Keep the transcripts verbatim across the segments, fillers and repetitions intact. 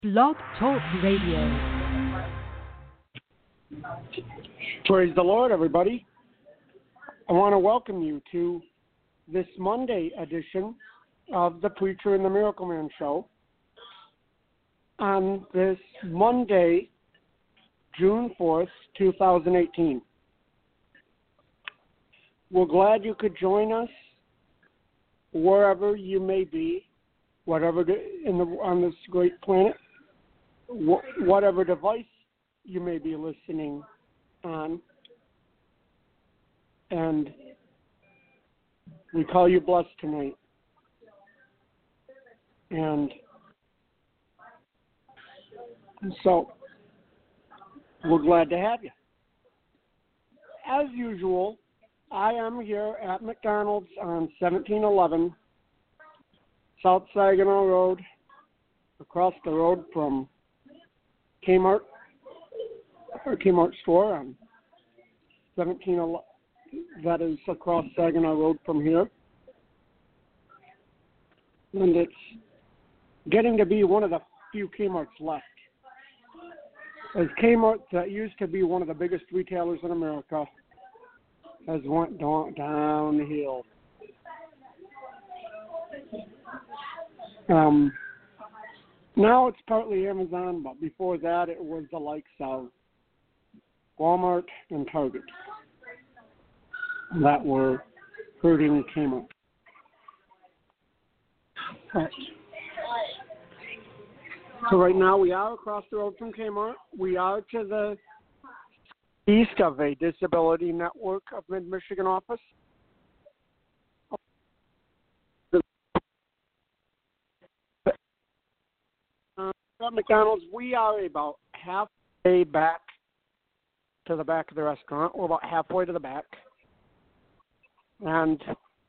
Blog Talk Radio. Praise the Lord, everybody. I want to welcome you to this Monday edition of the Preacher and the Miracle Man show. On this Monday, June fourth, twenty eighteen. We're glad you could join us wherever you may be, whatever in the, on this great planet, wh- whatever device you may be listening on. And we call you blessed tonight. And so we're glad to have you. As usual, I am here at McDonald's on seventeen eleven South Saginaw Road, across the road from Kmart, or Kmart store on seventeen eleven. That is across Saginaw Road from here. And it's getting to be one of the few Kmarts left. As Kmart, that used to be one of the biggest retailers in America, has went down, downhill. Um, now it's partly Amazon, but before that it was the likes of Walmart and Target that were hurting Kmart. Right. So right now we are across the road from Kmart. We are to the east of a Disability Network of Mid-Michigan office. Uh, at McDonald's, we are about halfway back to the back of the restaurant. We're about halfway to the back. And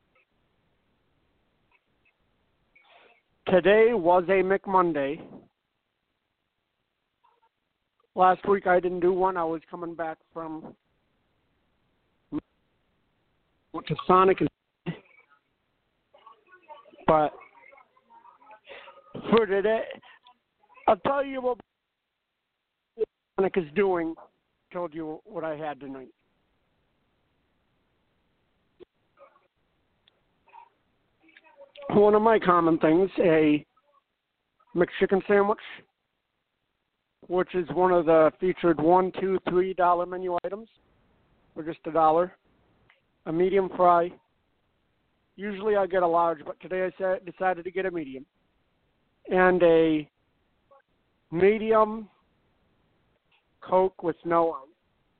today was a McMonday. Last week I didn't do one. I was coming back from went to Sonic, but for today, I'll tell you what Sonic is doing. Told you what I had tonight. One of my common things, a McChicken sandwich, which is one of the featured one, two, three dollar menu items for just a dollar. A medium fry. Usually I get a large, but today I decided to get a medium. And a medium Coke with no ice.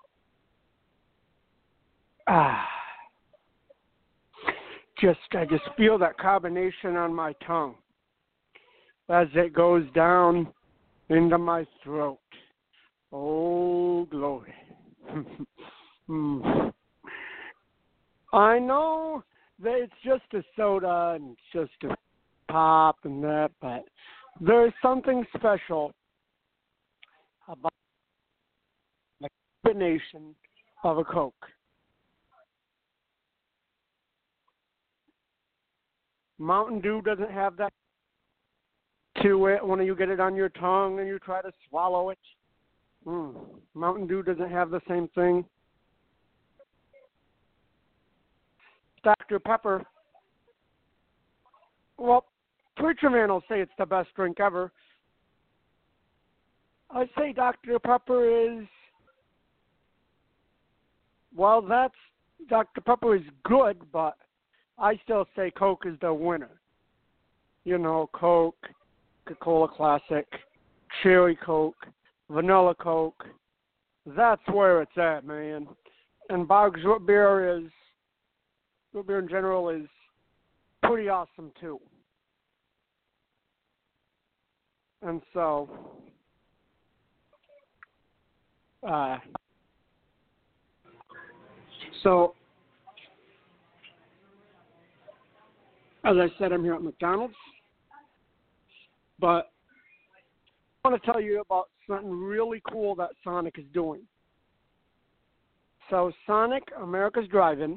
Ah. Just, I just feel that carbonation on my tongue as it goes down into my throat. Oh, glory. mm. I know that it's just a soda and it's just a pop and that, but there's something special about the combination of a Coke. Mountain Dew doesn't have that to it when you get it on your tongue and you try to swallow it. Mm. Mountain Dew doesn't have the same thing. Doctor Pepper. Well, Preacher Man will say it's the best drink ever. I say Doctor Pepper is, well, that's, Doctor Pepper is good, but I still say Coke is the winner. You know, Coke, Coca-Cola Classic, Cherry Coke, Vanilla Coke. That's where it's at, man. And Boggs root beer is, root beer in general is pretty awesome too. And so, uh, so, as I said, I'm here at McDonald's, but I want to tell you about something really cool that Sonic is doing. So Sonic, America's Drive-In,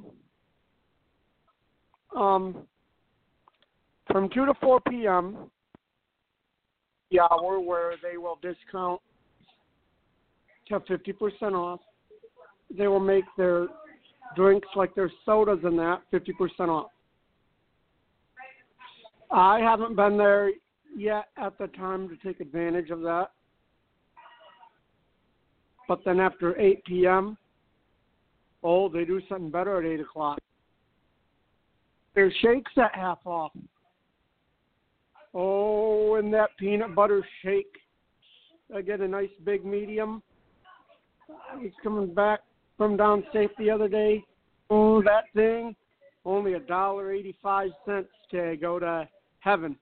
um, from two to four p.m., the hour where they will discount to fifty percent off. They will make their drinks like their sodas and that fifty percent off. I haven't been there yet at the time to take advantage of that. But then after eight p.m., oh, they do something better at eight o'clock. Their shakes at half off. Oh, and that peanut butter shake. I get a nice big medium. I was coming back from downstate the other day. Oh, that thing, only a dollar eighty-five cents to go to heaven.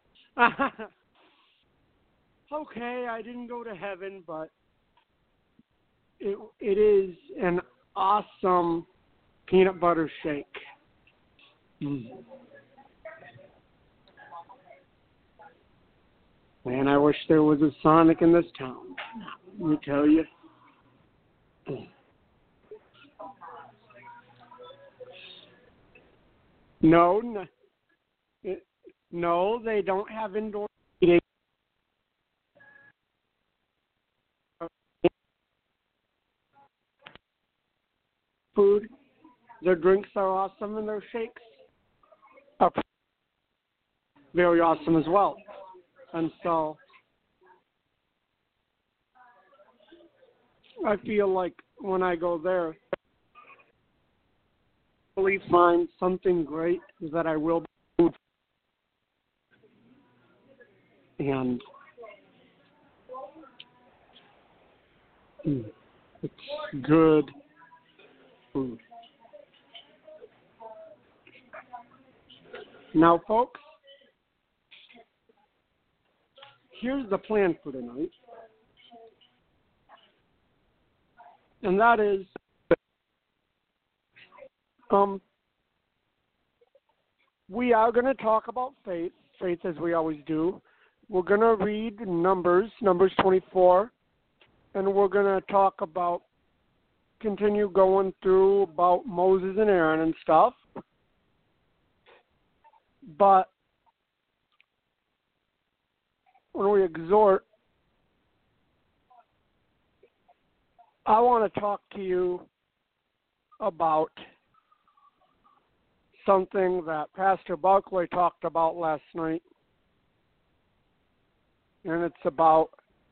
Okay, I didn't go to heaven, but it it is an awesome peanut butter shake. Mm. Man, I wish there was a Sonic in this town. Let me tell you. No, no, no, they don't have indoor eating. Food. Their drinks are awesome, and their shakes are very awesome as well. And so I feel like when I go there, I really find something great that I will do. And mm, it's good food. Now, folks, here's the plan for tonight. And that is, um, we are going to talk about faith, faith as we always do. We're going to read Numbers, Numbers twenty-four, and we're going to talk about, continue going through about Moses and Aaron and stuff. But when we exhort, I want to talk to you about something that Pastor Buckley talked about last night, and it's about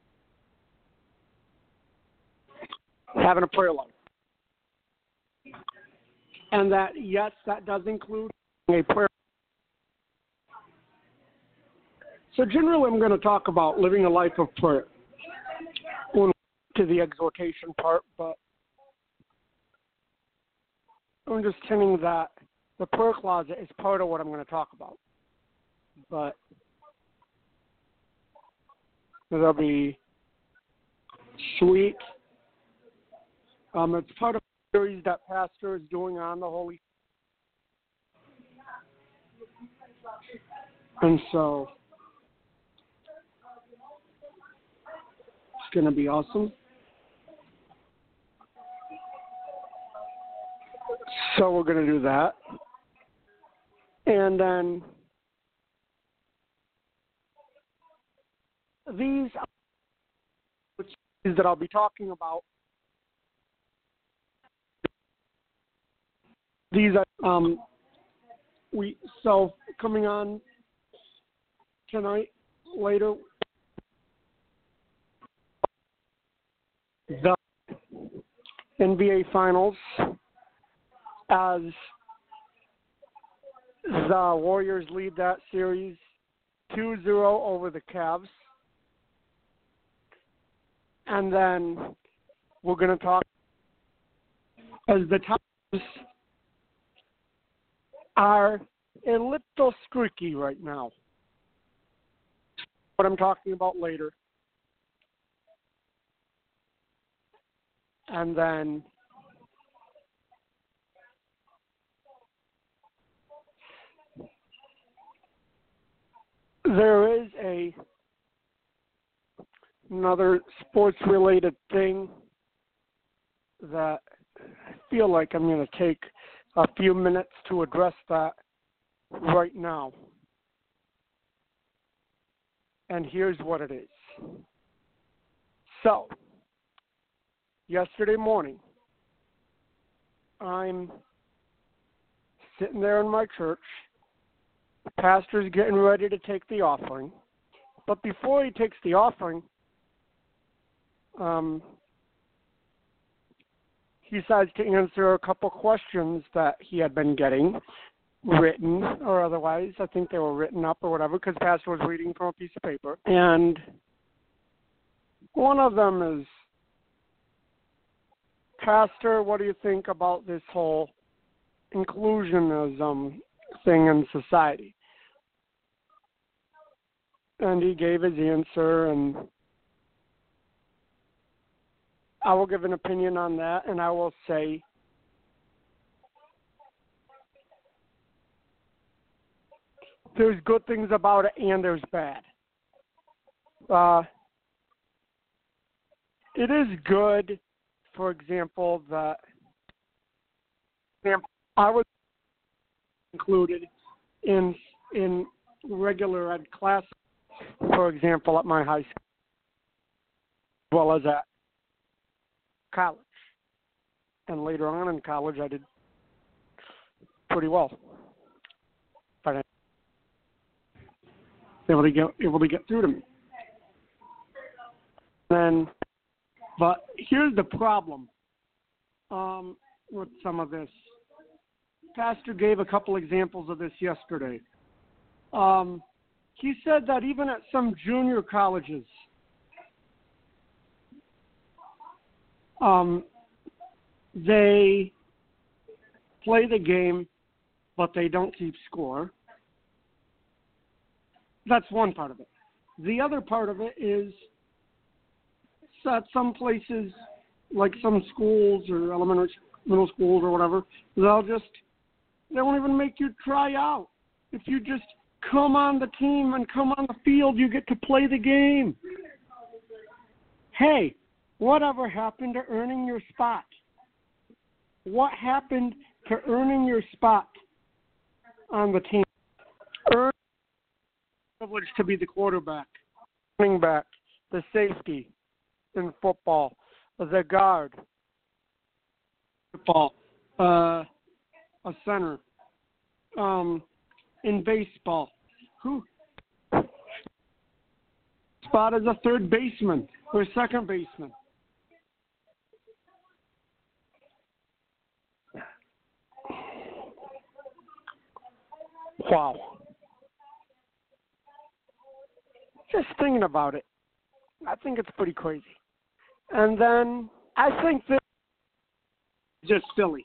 having a prayer life. And that, yes, that does include a prayer. So generally I'm going to talk about living a life of prayer when we get to the exhortation part, but I'm just hinting that the prayer closet is part of what I'm going to talk about. But there'll be sweet. Um, it's part of the series that Pastor is doing on the Holy Spirit. And so it's going to be awesome. So we're going to do that. And then these that I'll be talking about, these are, um, we, so coming on tonight, later, the N B A Finals, as the Warriors lead that series two zero over the Cavs. And then we're going to talk as the Times are a little streaky right now. What I'm talking about later. And then there is a another sports-related thing that I feel like I'm going to take a few minutes to address that right now. And here's what it is. So, yesterday morning, I'm sitting there in my church. The pastor's getting ready to take the offering. But before he takes the offering, um, he decides to answer a couple questions that he had been getting, written or otherwise. I think they were written up or whatever, because the pastor was reading from a piece of paper. And one of them is, Pastor, what do you think about this whole inclusionism thing in society? And he gave his answer, and I will give an opinion on that, and I will say there's good things about it and there's bad. Uh, it is good, for example, that I was included in in regular ed classes, for example, at my high school, as well as at college. And later on in college, I did pretty well. But I was able to get able to get through to me. Then, but here's the problem um, with some of this. Pastor gave a couple examples of this yesterday. Um, he said that even at some junior colleges, um, they play the game, but they don't keep score. That's one part of it. The other part of it is that some places, like some schools or elementary, middle schools or whatever, they'll just, they won't even make you try out. If you just come on the team and come on the field, you get to play the game. Hey, whatever happened to earning your spot? What happened to earning your spot on the team? Earn the privilege to be the quarterback, running back, the safety in football, the guard, football, uh, a center, um, in baseball. Who spot as a third baseman or second baseman? Wow. Just thinking about it, I think it's pretty crazy. And then I think that just silly.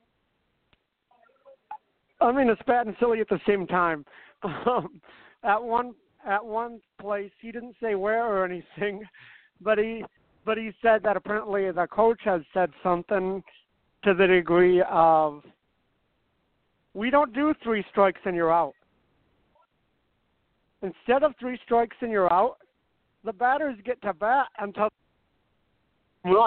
I mean, it's bad and silly at the same time. Um, at one at one place, he didn't say where or anything, but he but he said that apparently the coach has said something to the degree of, we don't do three strikes and you're out. Instead of three strikes and you're out, the batters get to bat until run.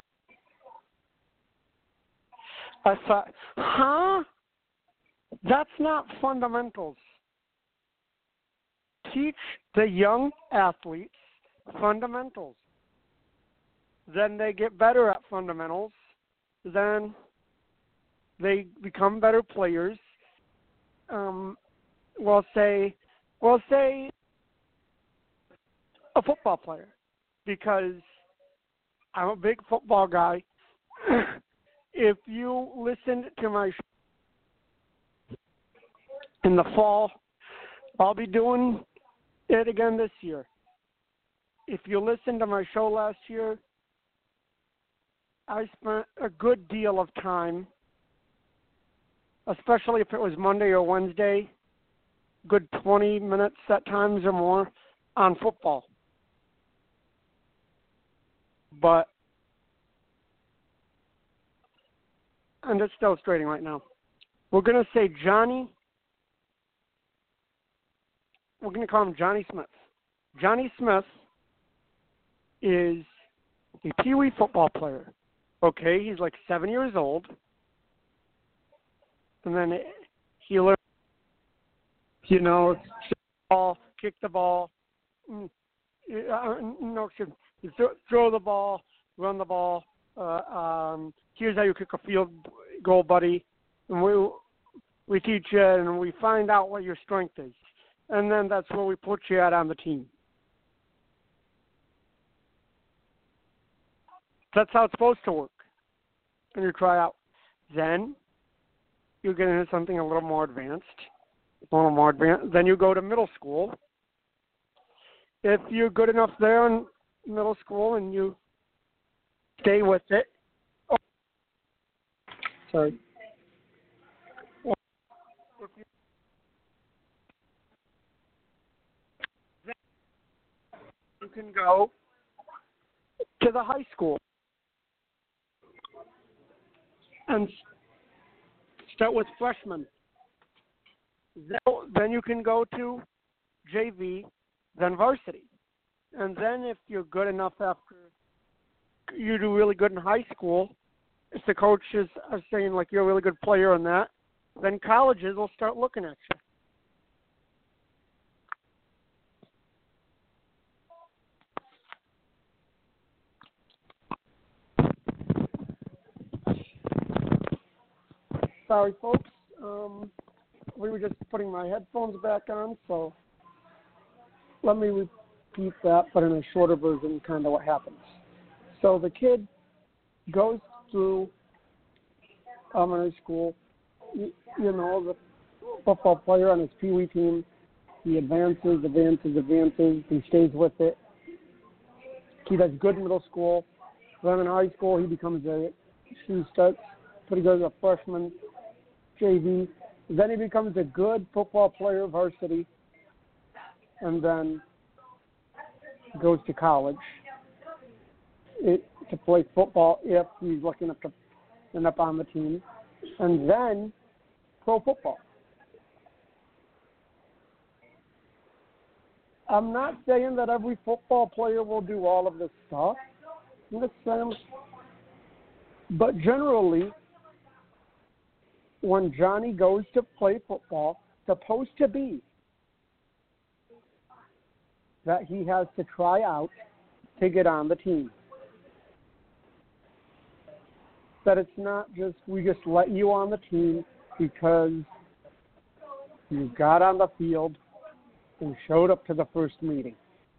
I thought, huh? That's not fundamentals. Teach the young athletes fundamentals. Then they get better at fundamentals. Then they become better players. Um, we'll say, we'll say a football player, because I'm a big football guy. If you listened to my show in the fall, I'll be doing it again this year. If you listened to my show last year, I spent a good deal of time, especially if it was Monday or Wednesday, good twenty minutes at times or more, on football. But I'm just illustrating right now. We're going to say Johnny, we're going to call him Johnny Smith. Johnny Smith is a Pee Wee football player. Okay, he's like seven years old. And then he learned, you know, ball, kick the ball. uh, no, excuse me, you throw, throw the ball, run the ball. Uh, um, here's how you kick a field goal, buddy. And we we teach you and we find out what your strength is, and then that's where we put you out on the team. That's how it's supposed to work. And you try out. Then you get into something a little more advanced. A little more advanced. Then you go to middle school. If you're good enough there in middle school and you stay with it. Oh, sorry. If you, you can go to the high school and start with freshmen. Then you can go to J V, then varsity. And then if you're good enough after you do really good in high school, if the coaches are saying, like, you're a really good player in that, then colleges will start looking at you. Sorry, folks. Um, we were just putting my headphones back on, so let me repeat that, but in a shorter version, kind of what happens. So the kid goes through elementary school. You, you know, the football player on his Pee Wee team, he advances, advances, advances. He stays with it. He does good in middle school. Then in high school, he becomes a, he starts pretty good as a freshman, J V. Then he becomes a good football player, varsity, and then goes to college it, to play football if he's lucky enough to end up on the team, and then pro football. I'm not saying that every football player will do all of this stuff. I'm just saying, but generally, when Johnny goes to play football, it's supposed to be that he has to try out to get on the team. That it's not just, we just let you on the team because you got on the field and showed up to the first meeting.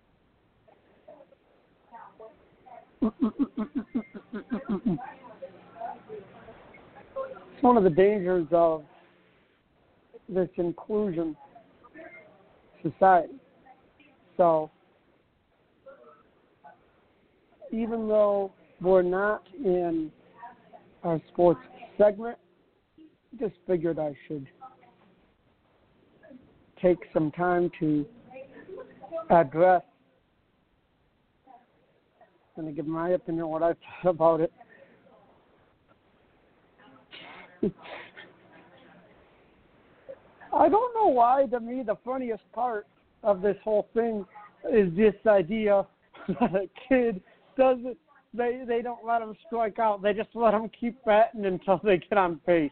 It's one of the dangers of this inclusion society. So, even though we're not in our sports segment, I just figured I should take some time to address and to give my opinion on what I thought about it. I don't know why, to me, the funniest part of this whole thing is this idea that a kid doesn't, they, they don't let them strike out. They just let them keep batting until they get on base.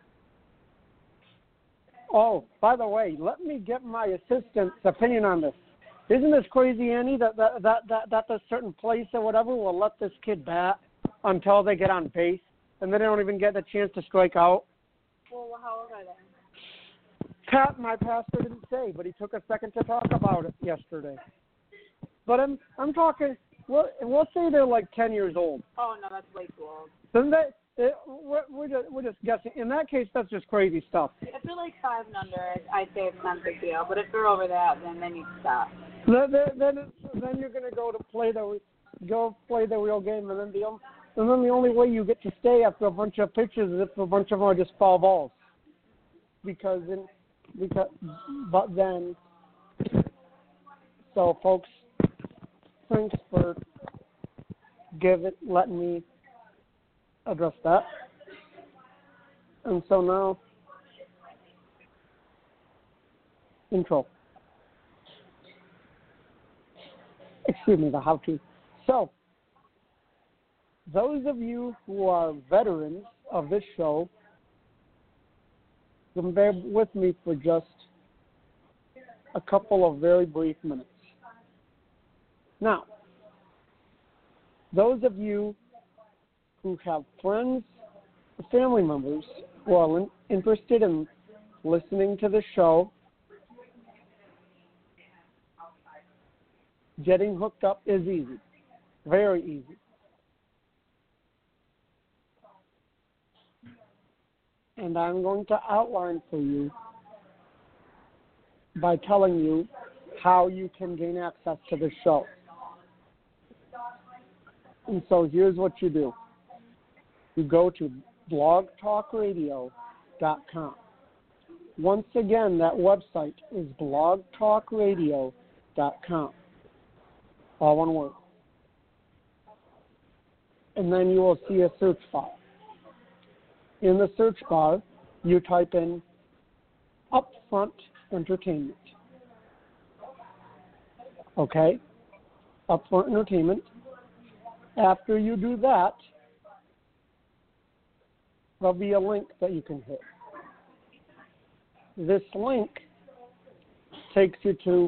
Oh, by the way, let me get my assistant's opinion on this. Isn't this crazy, Annie, that that, that, that, that a certain place or whatever will let this kid bat until they get on base, and then they don't even get the chance to strike out? Well, how old are they? Pat, my pastor didn't say, but he took a second to talk about it yesterday. But I'm I'm talking, well, we'll say they're like ten years old. Oh, no, that's way too old. Then they, it, we're, we're, just, we're just guessing. In that case, that's just crazy stuff. If they're like five and under, I'd say it's not a big deal. But if they're over that, then they need to stop. Then, then, it's, then you're going to go to play the go play the real game, and then the and then the only way you get to stay after a bunch of pitches is if a bunch of them are just foul balls. Because in because but then, so folks, thanks for give it letting me address that. And so now, intro. Excuse me, the how-to. So, those of you who are veterans of this show, can bear with me for just a couple of very brief minutes. Now, those of you who have friends or family members who are in, interested in listening to the show, getting hooked up is easy, very easy. And I'm going to outline for you by telling you how you can gain access to the show. And so here's what you do. You go to blog talk radio dot com. Once again, that website is blog talk radio dot com. All one word. And then you will see a search bar. In the search bar, you type in Upfront Entertainment. Okay? Upfront Entertainment. After you do that, there'll be a link that you can hit. This link takes you to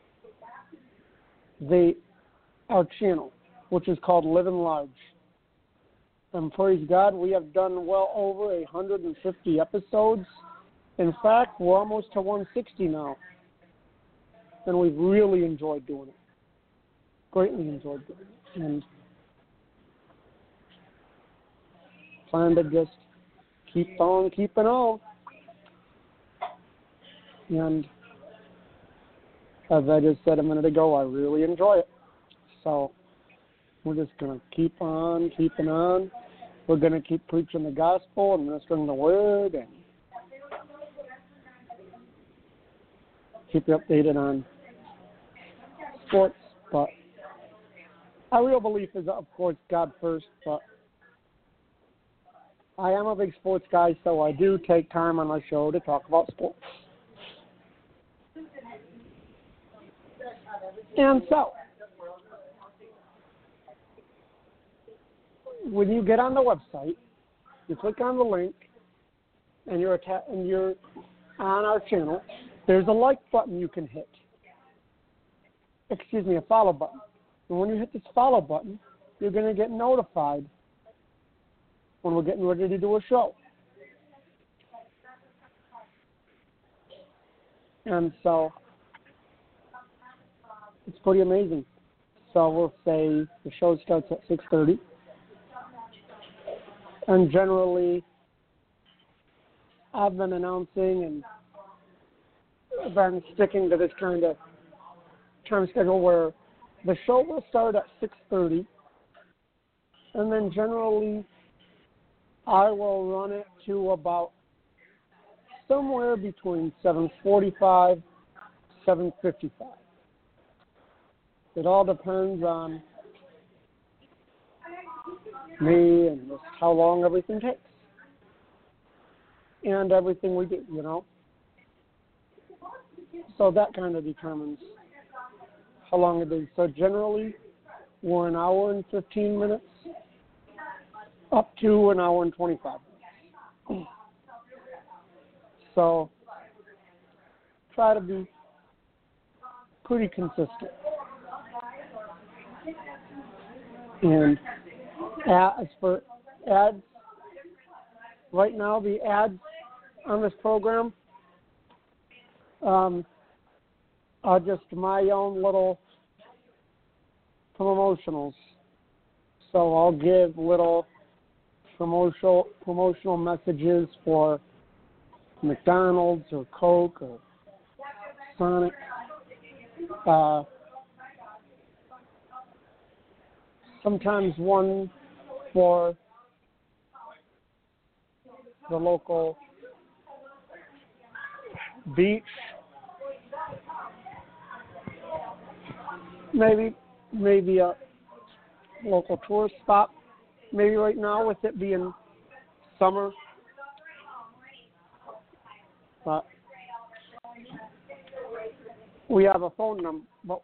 the our channel, which is called Living Large. And praise God, we have done well over one hundred fifty episodes. In fact, we're almost to one hundred sixty now. And we've really enjoyed doing it. Greatly enjoyed doing it. And plan to just keep on keeping on. And as I just said a minute ago, I really enjoy it. So we're just going to keep on keeping on. We're going to keep preaching the gospel and ministering the word and keep you updated on sports. But our real belief is, of course, God first. But I am a big sports guy, so I do take time on my show to talk about sports. And so, when you get on the website, you click on the link, and you're atta- and you're on our channel. There's a like button you can hit. Excuse me, a follow button. And when you hit this follow button, you're going to get notified when we're getting ready to do a show. And so, it's pretty amazing. So we'll say the show starts at six thirty. And generally, I've been announcing and I've been sticking to this kind of time schedule where the show will start at six thirty. And then generally, I will run it to about somewhere between seven forty-five, seven fifty-five. It all depends on me and just how long everything takes. And everything we do, you know. So that kind of determines how long it is. So generally, we're an hour and fifteen minutes up to an hour and twenty-five minutes. So try to be pretty consistent. And as for ads, right now the ads on this program um, are just my own little promotionals. So I'll give little promotional promotional messages for McDonald's or Coke or Sonic. Uh, sometimes one for the local beach, maybe maybe a local tourist spot. Maybe right now with it being summer, but we have a phone number. But,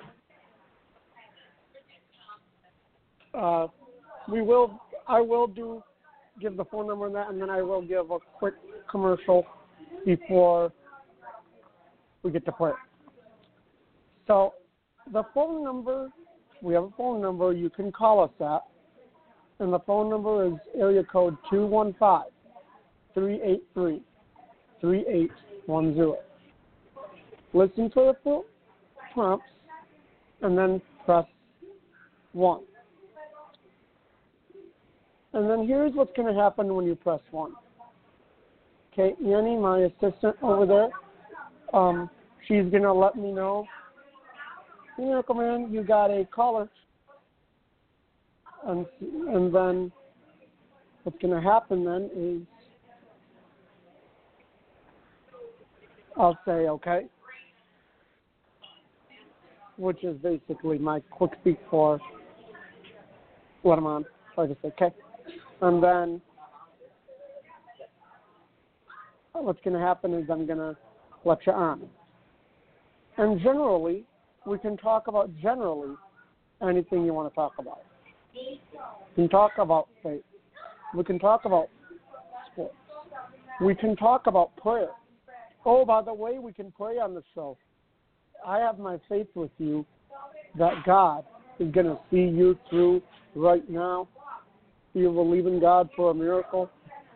uh, we will. I will do give the phone number on that, and then I will give a quick commercial before we get to play. So the phone number we have a phone number you can call us at, and the phone number is area code two one five, three eight three, three eight one zero. Listen to the full prompts, and then press one. And then here's what's going to happen when you press one. Okay, Annie, my assistant over there, um, she's going to let me know, Miracle Man, you got a caller. And, and then what's going to happen then is I'll say, okay, which is basically my quick speak for let them on. So I just say, okay. And then what's going to happen is I'm going to let you on. And generally, we can talk about generally anything you want to talk about. We can talk about faith. We can talk about sports. We can talk about prayer. Oh, by the way, we can pray on the show. I have my faith with you that God is going to see you through right now. You believe in God for a miracle?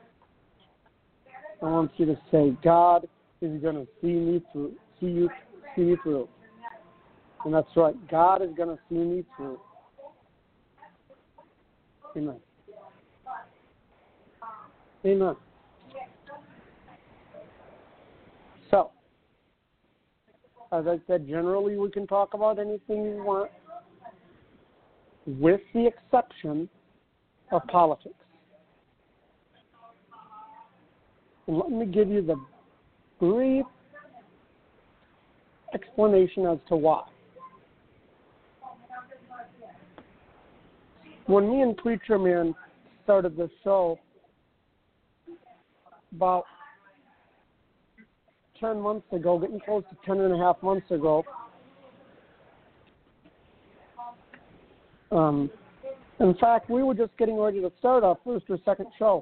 I want you to say, God is going to see me through, see you, see me through. And that's right. God is going to see me through. Amen. Amen. So, as I said, generally we can talk about anything you want, with the exception of politics. And let me give you the brief explanation as to why. When me and Preacher Man started this show about ten months ago, getting close to ten and a half months ago, um, in fact, we were just getting ready to start our first or second show.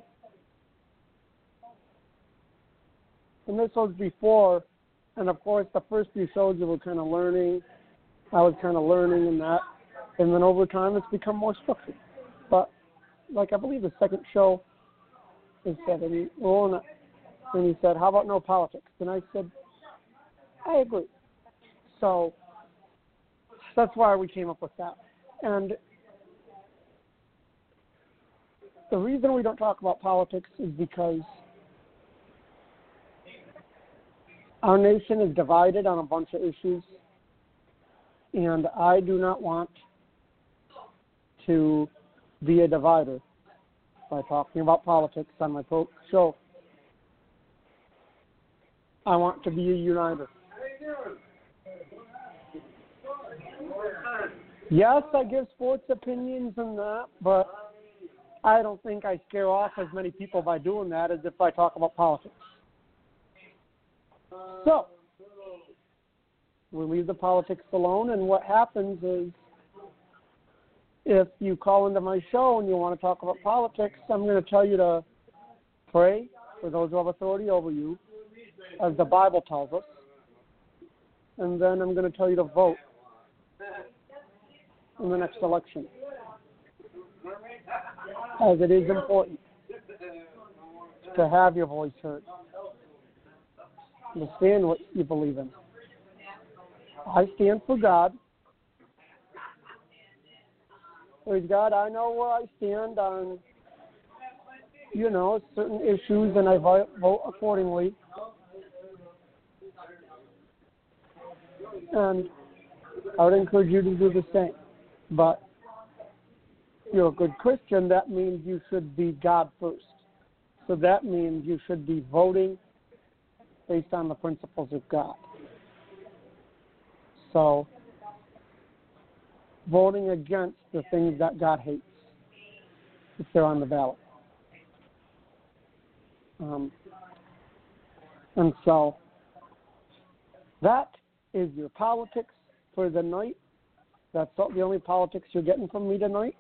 And this was before, and of course, the first few shows we were kind of learning. I was kind of learning in that. And then over time, it's become more structured. But, like, I believe the second show is said, and he, well, and he said, how about no politics? And I said, I agree. So that's why we came up with that. And the reason we don't talk about politics is because our nation is divided on a bunch of issues, and I do not want to be a divider by talking about politics on my show. I want to be a uniter. Yes, I give sports opinions and that, but I don't think I scare off as many people by doing that as if I talk about politics. So, we leave the politics alone, and what happens is if you call into my show and you want to talk about politics, I'm going to tell you to pray for those who have authority over you, as the Bible tells us, and then I'm going to tell you to vote in the next election, as it is important to have your voice heard. Understand what you believe in. I stand for God. Praise God, I know where I stand on, you know, certain issues, and I vote accordingly. And I would encourage you to do the same. But if you're a good Christian, that means you should be God first. So that means you should be voting based on the principles of God. So, voting against the things that God hates, if they're on the ballot. Um, and so, that is your politics for the night. That's the only politics you're getting from me tonight.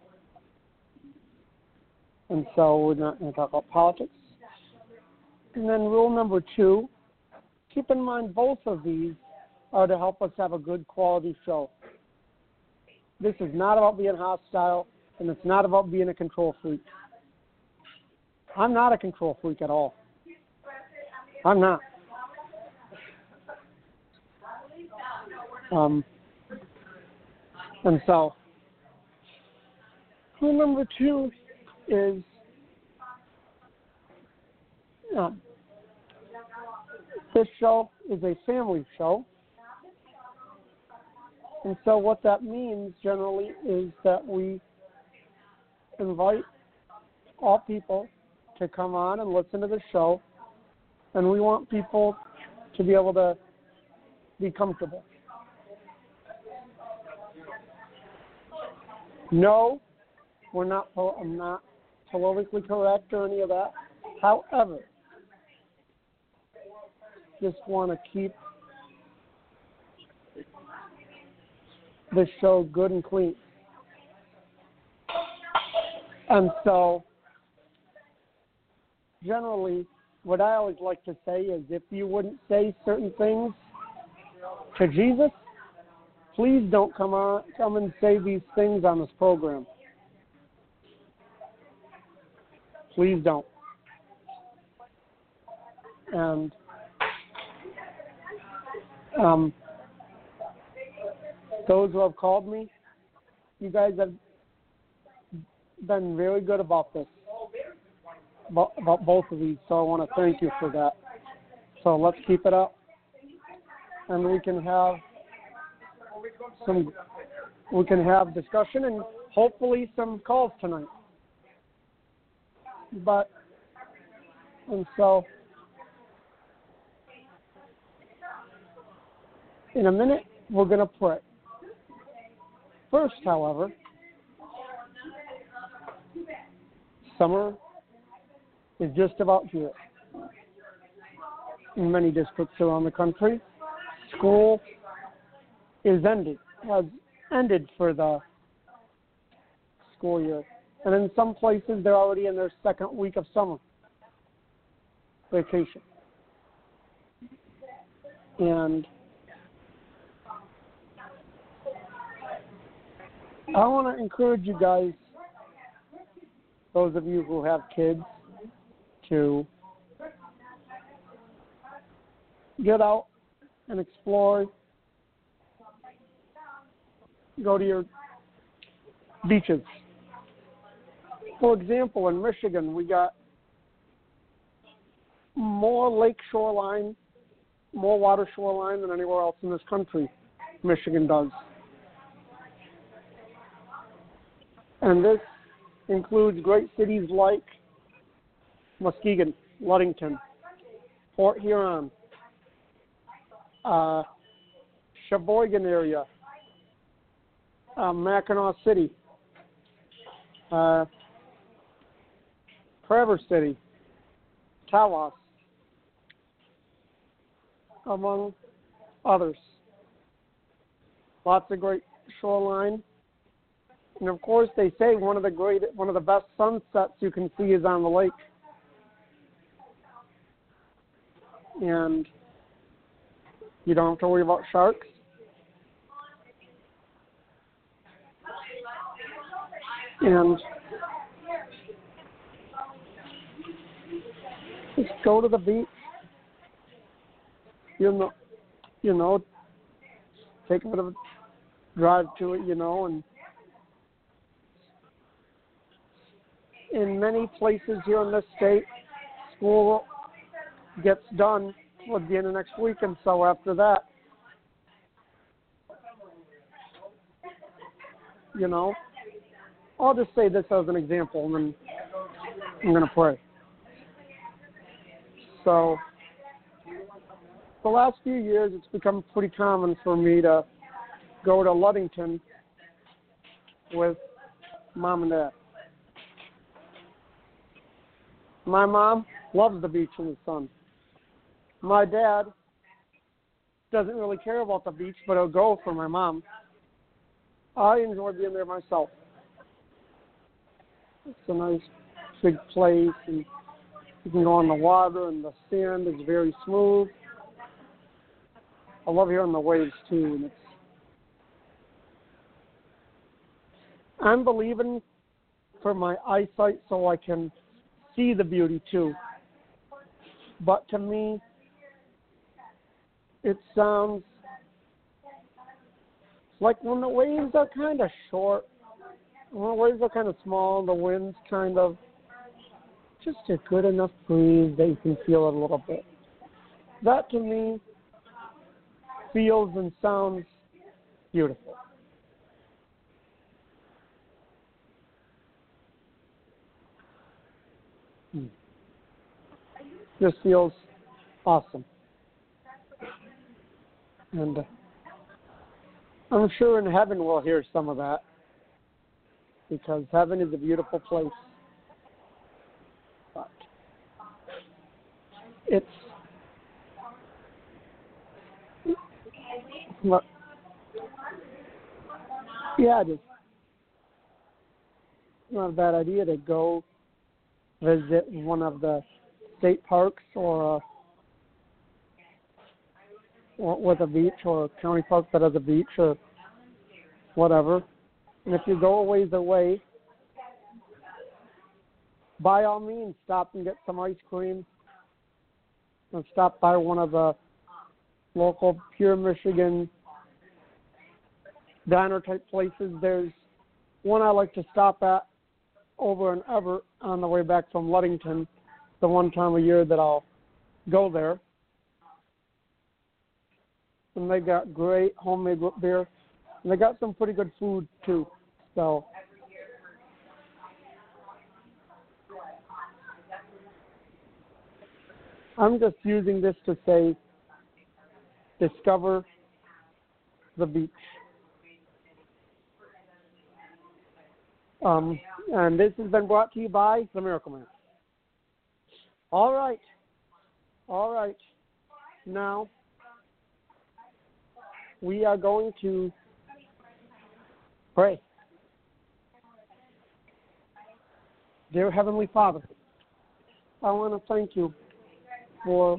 And so we're not going to talk about politics. And then rule number two, keep in mind both of these are to help us have a good quality show. This is not about being hostile, and it's not about being a control freak. I'm not a control freak at all. I'm not. Um, and so, rule number two is uh, this show is a family show. And so what that means generally is that we invite all people to come on and listen to the show, and we want people to be able to be comfortable. No, we're not, I'm not politically correct or any of that. However, just want to keep the show good and clean. And so, generally, what I always like to say is if you wouldn't say certain things to Jesus, please don't come on, come and say these things on this program. Please don't. And um, those who have called me, you guys have been very good about this, about, about both of these, so I want to thank you for that. So let's keep it up, and we can have some, we can have discussion and hopefully some calls tonight. But, and so, in a minute, we're going to pray. First, however, summer is just about here in many districts around the country. School is ended, has ended for the school year. And in some places, they're already in their second week of summer vacation. And I want to encourage you guys, those of you who have kids, to get out and explore. Go to your beaches. For example, in Michigan, we got more lake shoreline, more water shoreline than anywhere else in this country. Michigan does. And this includes great cities like Muskegon, Ludington, Port Huron, uh, Sheboygan area, uh, Mackinac City, uh, Traverse City, Tawas, among others. Lots of great shoreline. And of course, they say one of the great, one of the best sunsets you can see is on the lake. And you don't have to worry about sharks. And just go to the beach. You know, you know, take a bit of a drive to it, you know, and in many places here in this state, school gets done towards the end of next week, and so after that, you know, I'll just say this as an example, and then I'm going to pray. So, the last few years, it's become pretty common for me to go to Ludington with mom and dad. My mom loves the beach and the sun. My dad doesn't really care about the beach, but he'll go for my mom. I enjoy being there myself. It's a nice big place, and you can go on the water, and the sand is very smooth. I love hearing the waves too, and it's I'm believing for my eyesight so I can see the beauty too. But to me, it sounds like when the waves are kind of short, when the waves are kind of small, the wind's kind of just a good enough breeze that you can feel it a little bit. That to me feels and sounds beautiful. Hmm. This feels awesome. And uh, I'm sure in heaven we'll hear some of that, because heaven is a beautiful place. But it's But, yeah, it's not a bad idea to go visit one of the state parks or, uh, or with a beach, or a county park that has a beach or whatever. And if you go a ways away, by all means, stop and get some ice cream, and stop by one of the local Pure Michigan diner type places. There's one I like to stop at over and ever on the way back from Ludington, the one time a year that I'll go there. And they got great homemade root beer, and they got some pretty good food too. So I'm just using this to say, discover the beach. Um, and this has been brought to you by the Miracle Man. All right. All right. Now, we are going to pray. Dear Heavenly Father, I want to thank you for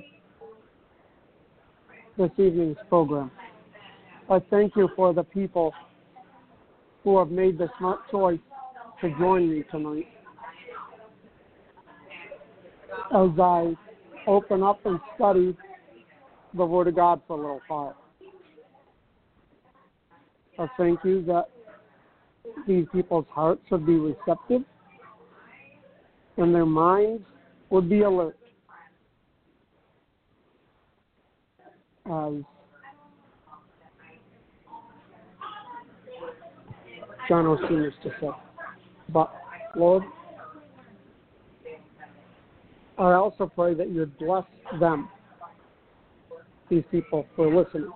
this evening's program. I thank you for the people who have made the smart choice to join me tonight as I open up and study the Word of God for a little while. I thank you that these people's hearts would be receptive and their minds would be alert as John Osteen used to say. But, Lord, I also pray that you would bless them, these people, for listening,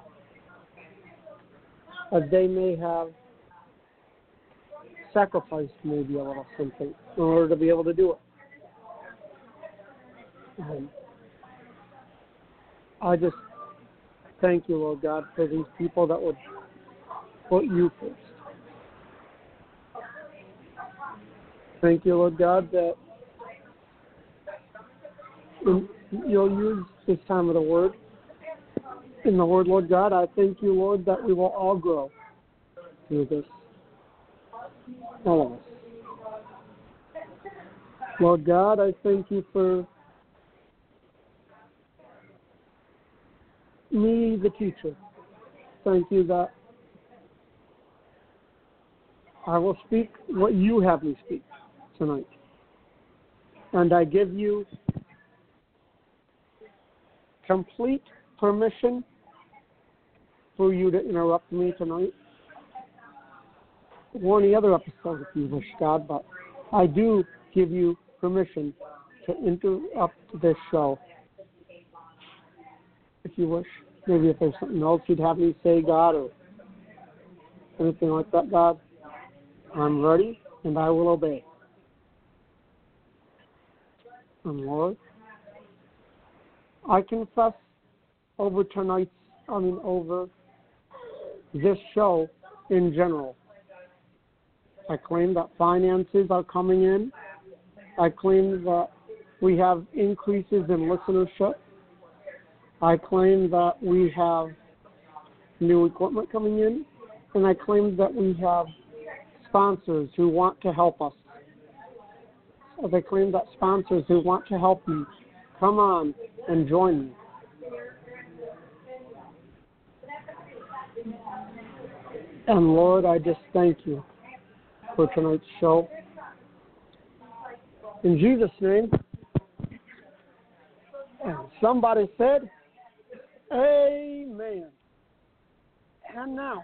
as they may have sacrificed maybe a little something in order to be able to do it. And I just thank you, Lord God, for these people that would put you first. Thank you, Lord God, that you'll use this time of the Word. In the Word, Lord God, I thank you, Lord, that we will all grow through this. All of us. Lord God, I thank you for me, the teacher. Thank you that I will speak what you have me speak tonight. And I give you complete permission for you to interrupt me tonight, or any other episode if you wish, God, but I do give you permission to interrupt this show if you wish. Maybe if there's something else you'd have me say, God, or anything like that, God, I'm ready and I will obey. And Lord, I confess over tonight's, I mean over this show in general. I claim that finances are coming in. I claim that we have increases in listenership. I claim that we have new equipment coming in. And I claim that we have sponsors who want to help us. So they claim that sponsors who want to help you, come on and join me. And Lord, I just thank you for tonight's show. In Jesus' name. And somebody said, amen. And now,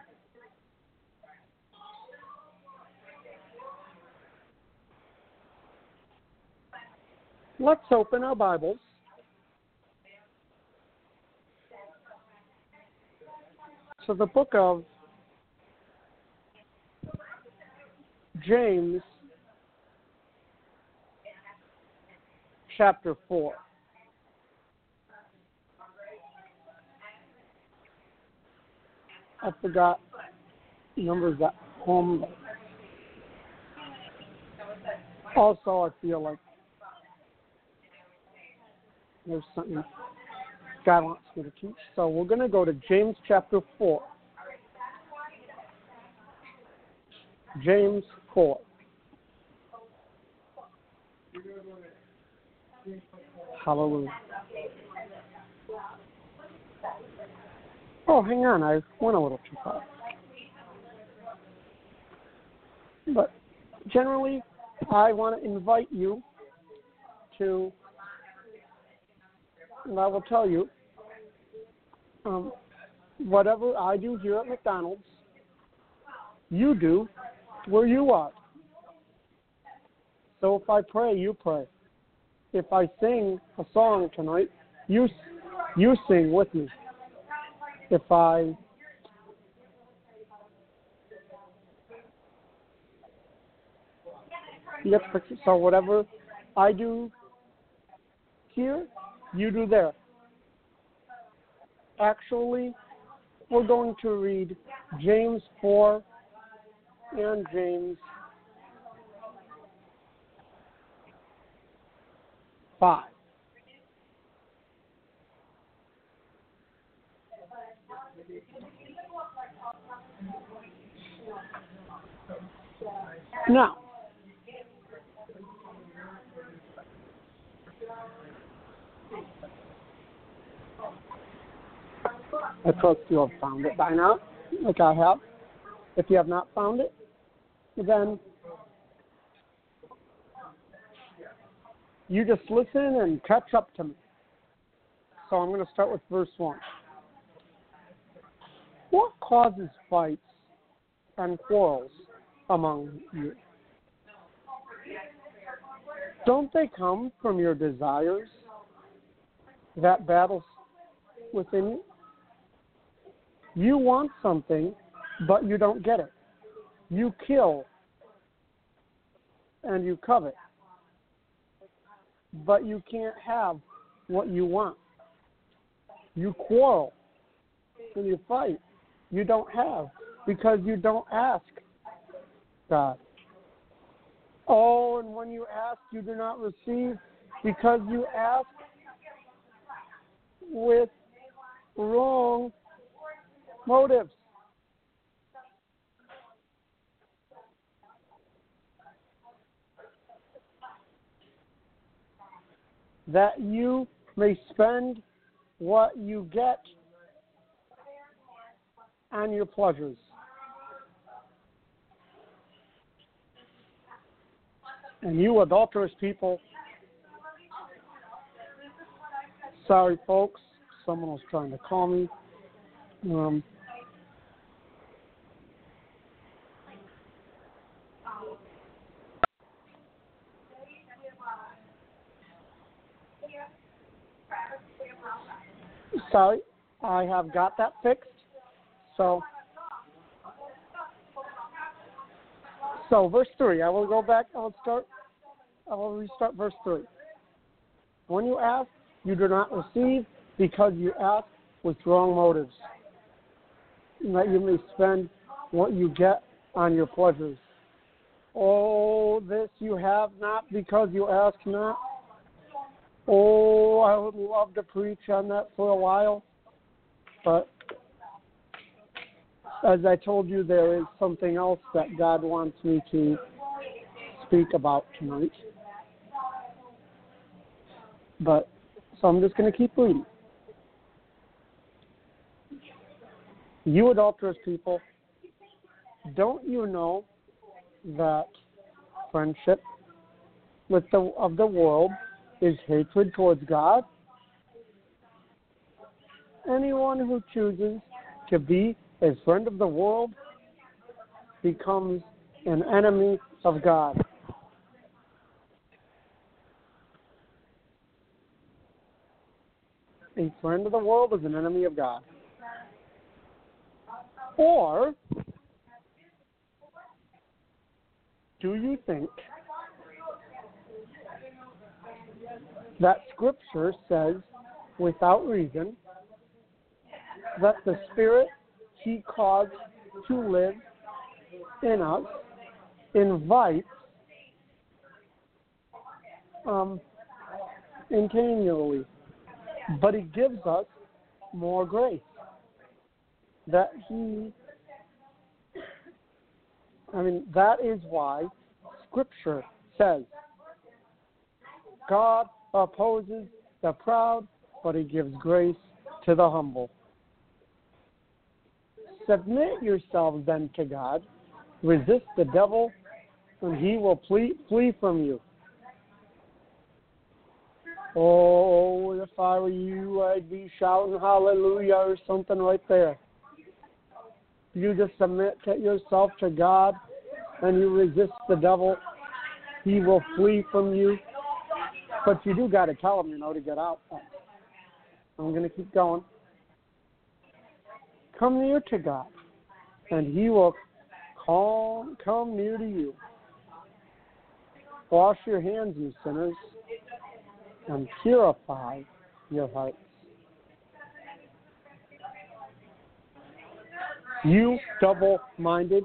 let's open our Bibles to the book of James, chapter four. I forgot numbers at home. Also, I feel like there's something God wants me to teach. So we're going to go to James chapter four. James four. Hallelujah. Oh, hang on. I went a little too far. But generally, I want to invite you to, and I will tell you, um, whatever I do here at McDonald's, you do where you are. So if I pray, you pray. If I sing a song tonight, you you sing with me. If I Yep, so whatever I do here, you do there. Actually, we're going to read James four and James five. Now, I trust you have found it by now, like I have. If you have not found it, then you just listen and catch up to me. So I'm going to start with verse one. What causes fights and quarrels among you? Don't they come from your desires that battles within you? You want something, but you don't get it. You kill and you covet, but you can't have what you want. You quarrel and you fight. You don't have because you don't ask God. Oh, and when you ask, you do not receive because you ask with wrong motives. That you may spend what you get on your pleasures. And you adulterous people, sorry folks, someone was trying to call me. Um, sorry, I have got that fixed. So, so verse three, I will go back, I will start, I will restart verse three. When you ask, you do not receive because you ask with wrong motives, and that you may spend what you get on your pleasures. Oh, this you have not because you ask not. Oh, I would love to preach on that for a while, but as I told you, there is something else that God wants me to speak about tonight. But, so I'm just going to keep reading. You adulterous people, don't you know that friendship with the of the world is hatred towards God? Anyone who chooses to be a friend of the world becomes an enemy of God. A friend of the world is an enemy of God. Or, do you think that Scripture says, without reason, that the Spirit He caused to live in us invites um, continually, but He gives us more grace? That He, I mean, that is why Scripture says, God opposes the proud, but He gives grace to the humble. Submit yourselves then to God. Resist the devil, and he will flee, flee from you. Oh, if I were you, I'd be shouting hallelujah or something right there. You just submit to yourself to God, and you resist the devil, he will flee from you. But you do got to tell him, you know, to get out. I'm going to keep going. Come near to God, and He will come, come near to you. Wash your hands, you sinners, and purify your hearts. You double-minded,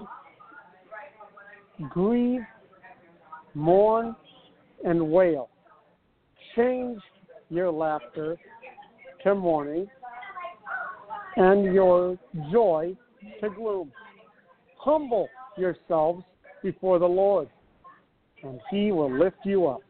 grieve, mourn, and wail. Change your laughter to mourning and your joy to gloom. Humble yourselves before the Lord, and He will lift you up.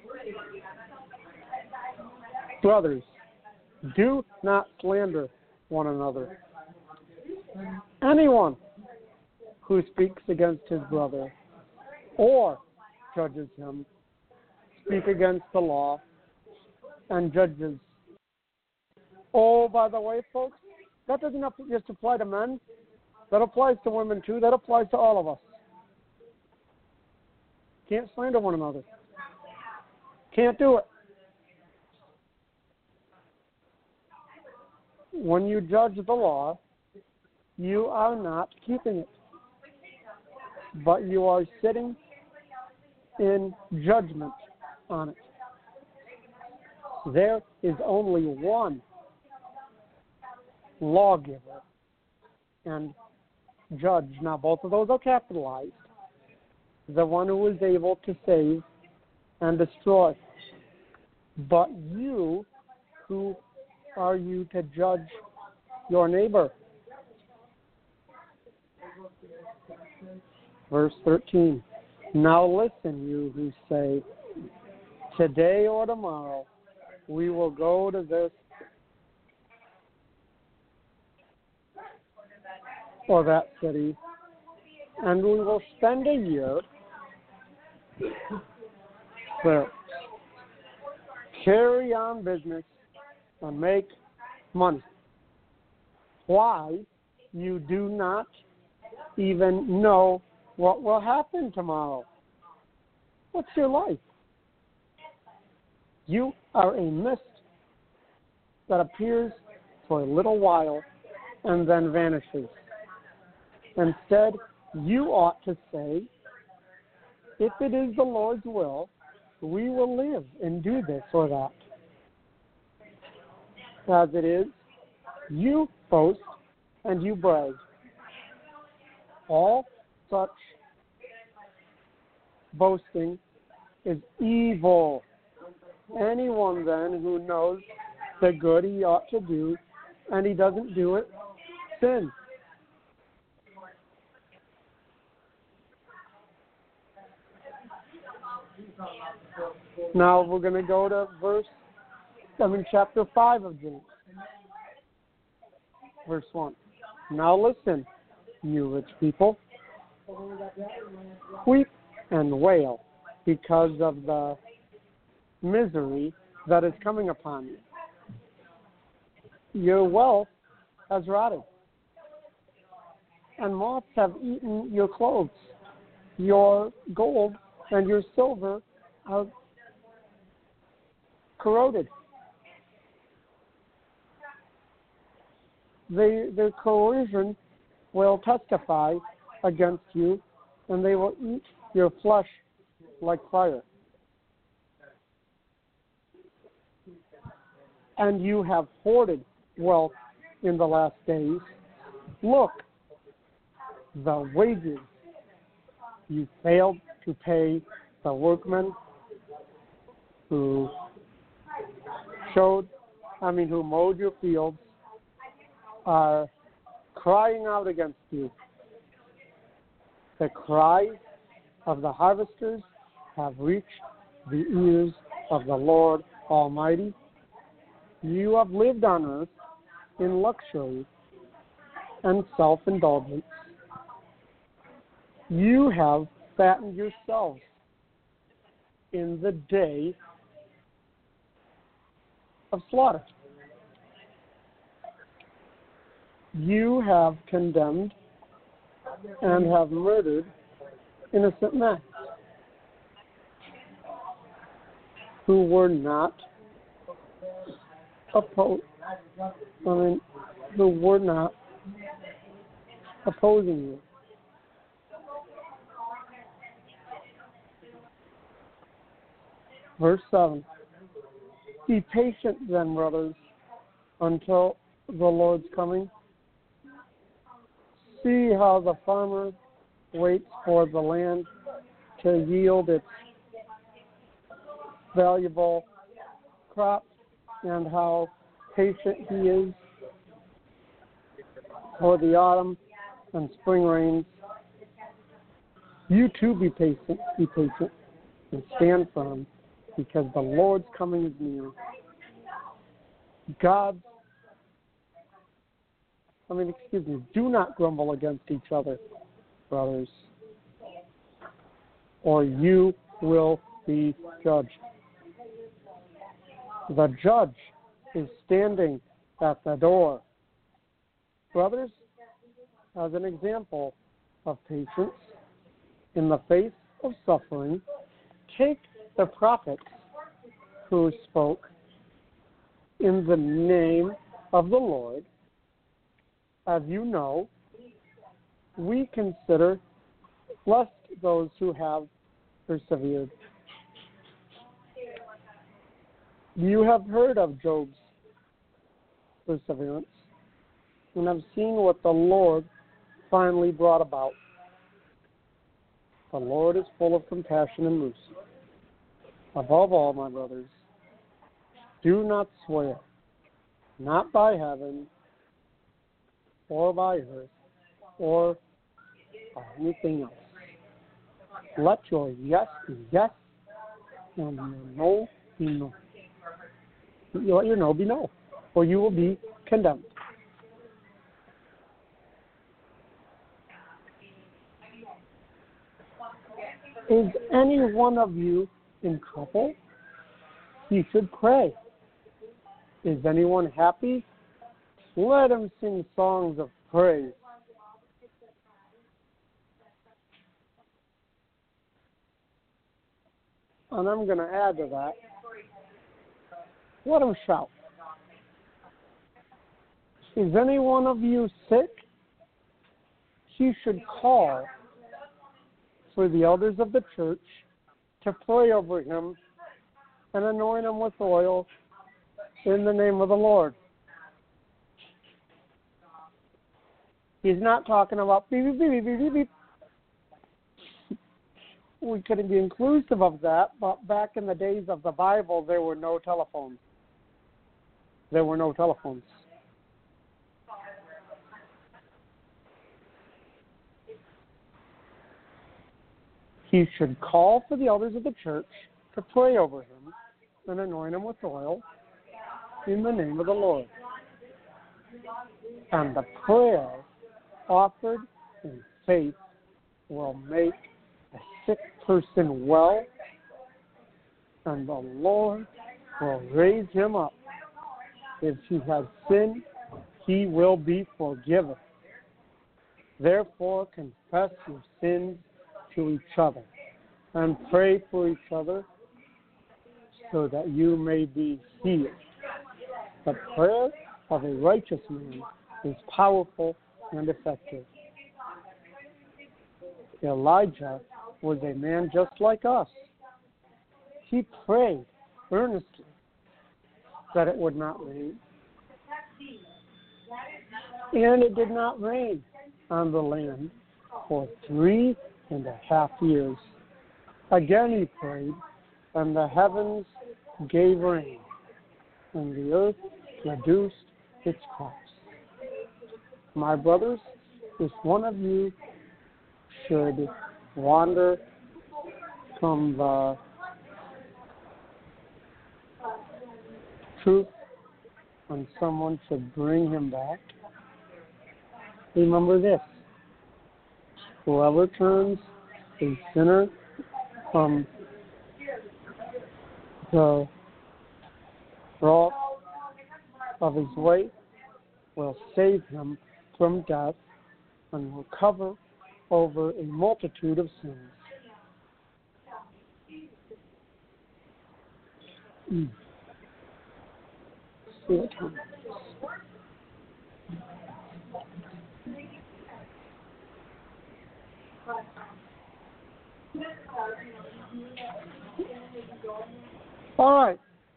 Brothers, do not slander one another. Anyone who speaks against his brother or judges him speak against the law and judges. Oh, by the way, folks, that doesn't just apply to men. That applies to women too. That applies to all of us. Can't slander one another. Can't do it. When you judge the law, you are not keeping it, but you are sitting in judgment on it. There is only one lawgiver and judge. Now, both of those are capitalized. The one who is able to save and destroy. But you, who are you to judge your neighbor? Verse thirteen. Now listen, you who say, today or tomorrow we will go to this or that city, and we will spend a year there. Carry on business and make money. Why? You do not even know what will happen tomorrow. What's your life? You are a mist that appears for a little while and then vanishes. Instead, you ought to say, if it is the Lord's will, we will live and do this or that. As it is, you boast and you brag. All such boasting is evil. Anyone then who knows the good he ought to do and he doesn't do it, sins. Now we're going to go to verse, I mean, chapter five of James. Verse one. Now listen, you rich people. Weep and wail because of the misery that is coming upon you. Your wealth has rotted, and moths have eaten your clothes. Your gold and your silver are corroded. They, their corrosion will testify against you, and they will eat your flesh like fire. And you have hoarded wealth in the last days. Look, the wages you failed to pay the workmen who showed, I mean, who mowed your fields are crying out against you. The cries of the harvesters have reached the ears of the Lord Almighty. You have lived on earth in luxury and self-indulgence. You have fattened yourselves in the day of slaughter. You have condemned and have murdered innocent men who were not opposed. I mean, who were not opposing you. Verse seven. Be patient then, brothers, until the Lord's coming. See how the farmer waits for the land to yield its valuable crop, and how patient he is for the autumn and spring rains. You too be patient, be patient, and stand firm, because the Lord's coming is near. God, I mean, excuse me, do not grumble against each other, brothers, or you will be judged. The judge is standing at the door. Brothers, as an example of patience in the face of suffering, take the prophets who spoke in the name of the Lord. As you know, we consider blessed those who have persevered. You have heard of Job's perseverance and have seen what the Lord finally brought about. The Lord is full of compassion and mercy. Above all, my brothers, do not swear, not by heaven, or by earth, or by anything else. Let your yes be yes, and your no be no. Let your no be no, or you will be condemned. Is any one of you in trouble? He should pray. Is anyone happy? Let him sing songs of praise. And I'm going to add to that, let him shout. Is any one of you sick? He should call for the elders of the church to pray over him and anoint him with oil in the name of the Lord. He's not talking about beep, beep, beep, beep, beep, beep. We couldn't be inclusive of that, but back in the days of the Bible, there were no telephones. There were no telephones. He should call for the elders of the church to to pray over him and anoint him with oil in the name of the Lord. And the prayer offered in faith will make a sick person well, and the Lord will raise him up. If he has sinned, he will be forgiven. Therefore, confess your sins to each other and pray for each other so that you may be healed. The prayer of a righteous man is powerful and effective. Elijah was a man just like us. He prayed earnestly that it would not rain. And it did not rain on the land for three and a half years. Again he prayed, and the heavens gave rain, and the earth produced its crops. My brothers, if one of you should wander from the truth and someone should bring him back, remember this: whoever turns a sinner from the wrath of his way will save him from death and will cover over a multitude of sins. Mm. See what time it is. All right.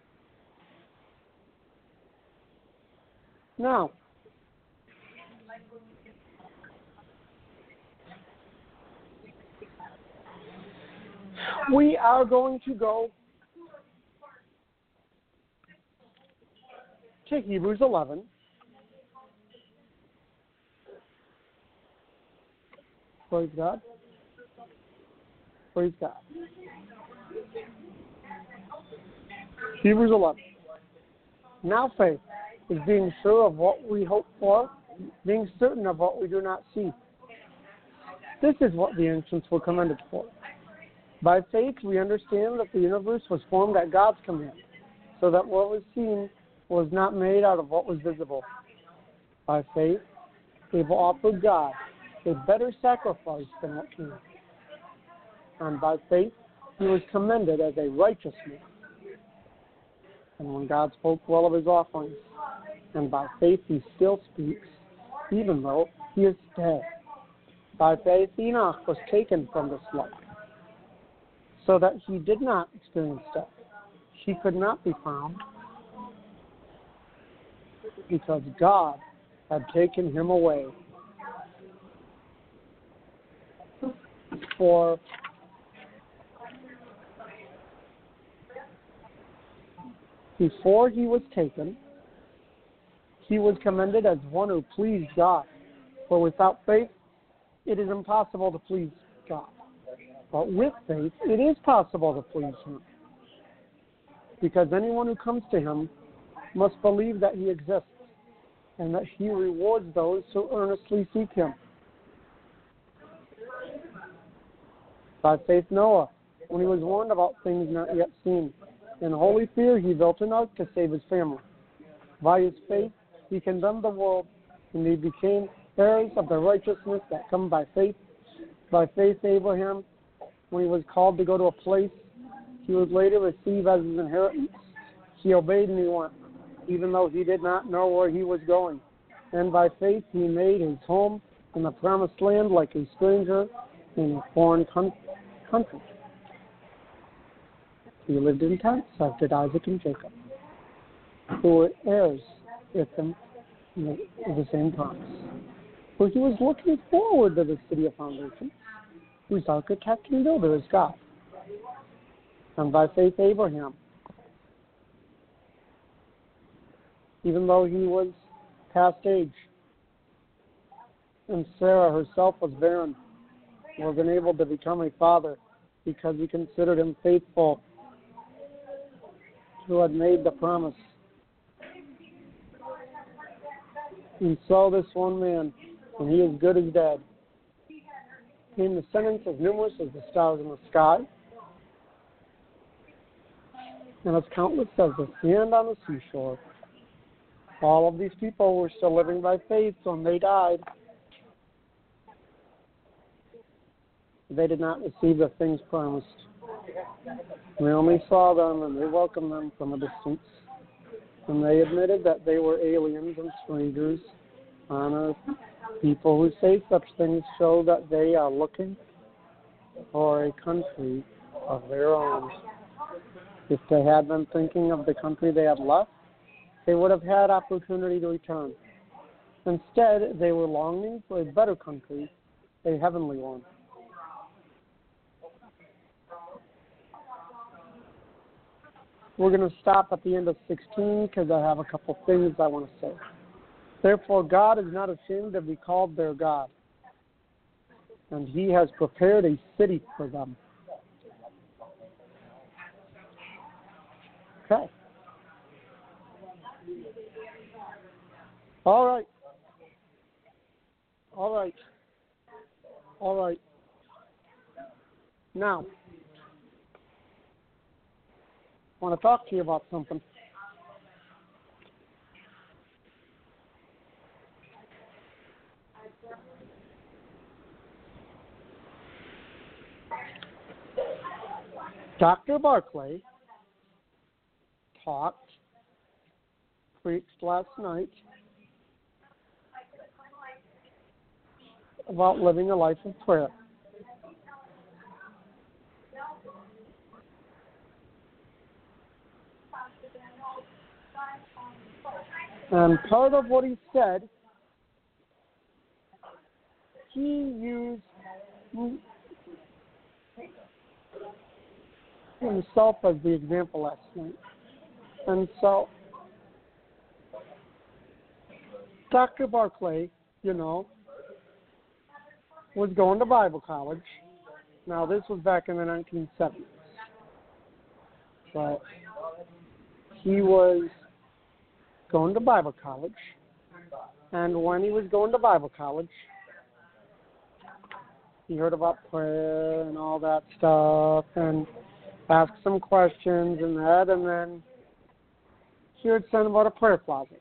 Now, we are going to go to Hebrews eleven. Praise God. Praise God. Hebrews eleven. Now faith is being sure of what we hope for, being certain of what we do not see. This is what the ancients were commended for. By faith, we understand that the universe was formed at God's command, so that what was seen was not made out of what was visible. By faith, Abel offered God a better sacrifice than what came. And by faith, he was commended as a righteous man. And when God spoke well of his offerings, and by faith he still speaks, even though he is dead. By faith, Enoch was taken from this life, so that he did not experience death. He could not be found, because God had taken him away. For before he was taken, he was commended as one who pleased God. For without faith, it is impossible to please God. But with faith, it is possible to please him. Because anyone who comes to him must believe that he exists, and that he rewards those who earnestly seek him. By faith, Noah, when he was warned about things not yet seen, in holy fear he built an ark to save his family. By his faith, he condemned the world, and they became heirs of the righteousness that come by faith. By faith, Abraham, when he was called to go to a place he would later receive as his inheritance, he obeyed and he went, even though he did not know where he was going. And by faith, he made his home in the promised land like a stranger in a foreign country. He lived in tents, as did Isaac and Jacob, who were heirs with him of the same promise. For he was looking forward to the city of foundations, whose architect and builder is God. And by faith, Abraham, even though he was past age, and Sarah herself was barren, was unable to become a father because he considered him faithful who had made the promise. And so this one man, when he is good as dead, came descendants as numerous as the stars in the sky, and as countless as the sand on the seashore. All of these people were still living by faith when they died. They did not receive the things promised. We only saw them and we welcomed them from a distance. And they admitted that they were aliens and strangers on earth. People who say such things show that they are looking for a country of their own. If they had been thinking of the country they had left, they would have had opportunity to return. Instead, they were longing for a better country, a heavenly one. We're going to stop at the end of sixteen because I have a couple things I want to say. Therefore, God is not ashamed to be called their God, and he has prepared a city for them. Okay. All right. All right. All right. Now, I want to talk to you about something. Doctor Barclay talked, preached last night about living a life of prayer. And part of what he said, he used himself as the example last night. And so, Doctor Barclay, you know, was going to Bible college. Now, this was back in the nineteen seventies. But he was going to Bible college. And when he was going to Bible college, he heard about prayer and all that stuff and asked some questions and that, and then he heard something about a prayer closet.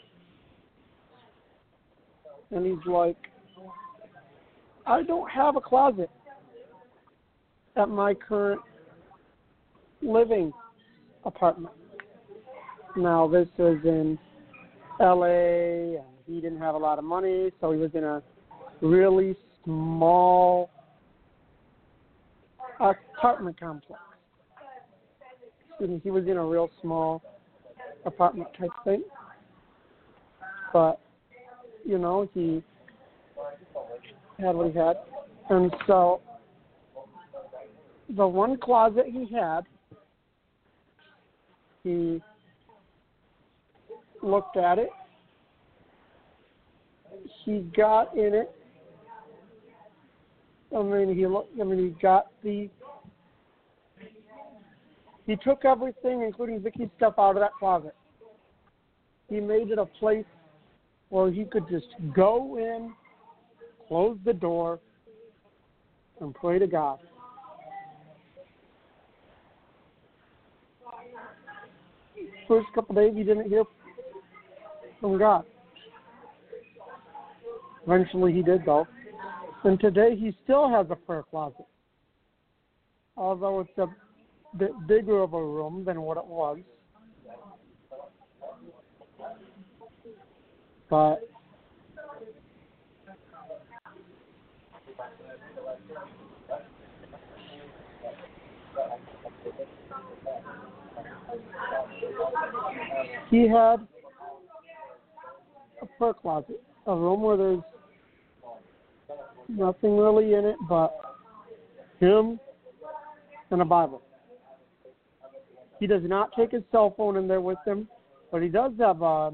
And he's like, I don't have a closet at my current living apartment. Now, this is in L A, and he didn't have a lot of money, so he was in a really small apartment complex. Excuse me, he was in a real small apartment type thing. But, you know, he had what he had. And so the one closet he had, he looked at it. He got in it. I mean, he looked. I mean, he got the. He took everything, including Vicky's stuff, out of that closet. He made it a place where he could just go in, close the door, and pray to God. First couple of days, he didn't hear from God. Eventually, he did, though. And today, he still has a prayer closet, although it's a bit bigger of a room than what it was. But he had a prayer closet, a room where there's nothing really in it but him and a Bible. He does not take his cell phone in there with him, but he does have a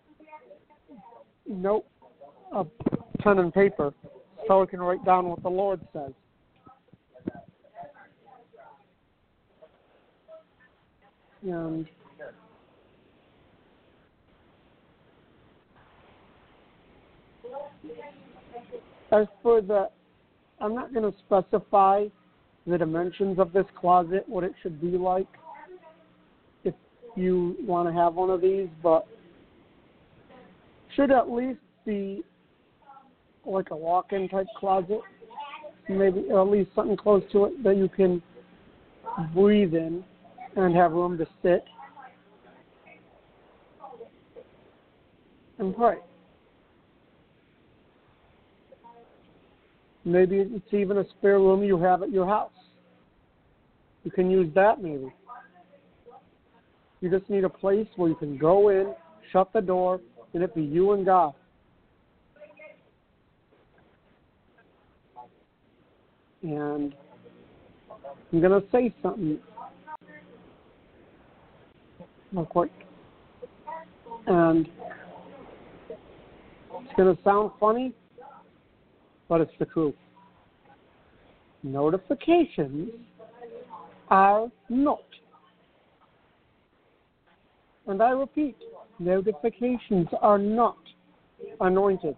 note, a pen and paper, so he can write down what the Lord says. And As for the, I'm not going to specify the dimensions of this closet, what it should be like, if you want to have one of these, but should at least be like a walk-in type closet, maybe or at least something close to it that you can breathe in and have room to sit and pray. Maybe it's even a spare room you have at your house. You can use that maybe. You just need a place where you can go in, shut the door, and it be you and God. And I'm going to say something real quick. And it's going to sound funny, but it's the truth. Notifications are not. And I repeat, notifications are not anointed.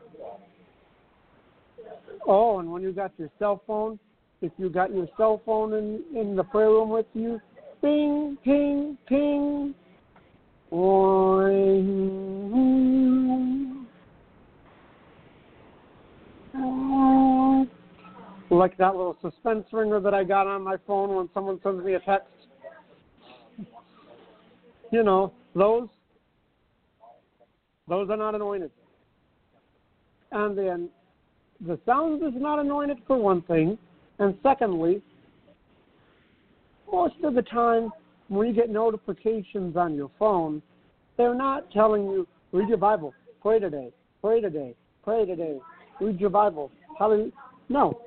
Oh, and when you got your cell phone, if you got your cell phone in, in the prayer room with you, ping, ping, ping, oing. Like that little suspense ringer that I got on my phone when someone sends me a text. You know, those, those are not anointed. And then the sound is not anointed for one thing. And secondly, most of the time when you get notifications on your phone, they're not telling you, read your Bible, pray today, pray today, pray today, read your Bible. Hallelujah. No.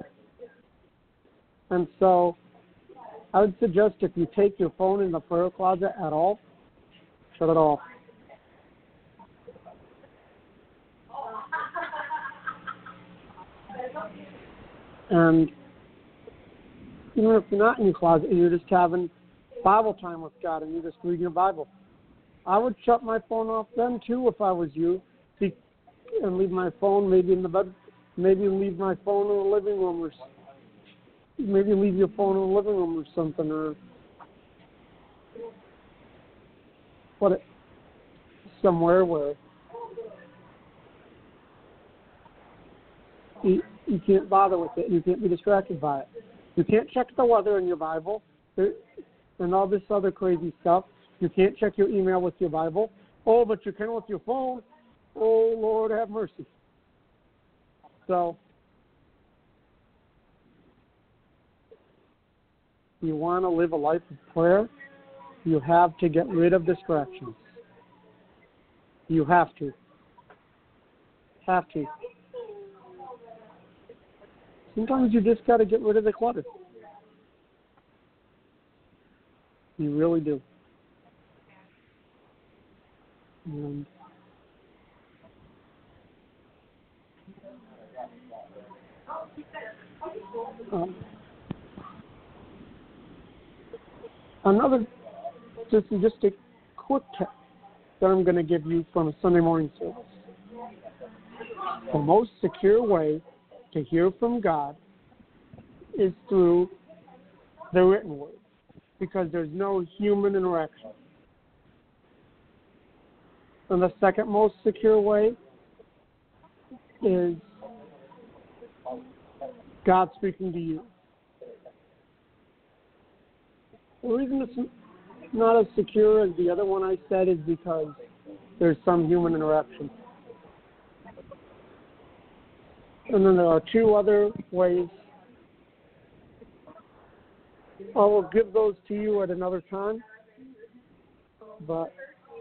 And so I would suggest if you take your phone in the prayer closet at all, shut it off. And even if you're not in your closet and you're just having Bible time with God and you're just reading your Bible, I would shut my phone off then too if I was you, and leave my phone maybe in the bed, maybe leave my phone in the living room, or maybe leave your phone in the living room or something, or put it somewhere where you, you can't bother with it, you can't be distracted by it. You can't check the weather in your Bible and all this other crazy stuff. You can't check your email with your Bible. Oh, but you can with your phone. Oh, Lord, have mercy. So, you want to live a life of prayer, you have to get rid of distractions. You have to. Have to. Sometimes you just got to get rid of the clutter. You really do. And um, another, just, just a quick tip that I'm going to give you from a Sunday morning service. The most secure way to hear from God is through the written word, because there's no human interaction. And the second most secure way is God speaking to you. The reason it's not as secure as the other one I said is because there's some human interaction. And then there are two other ways. I will give those to you at another time. But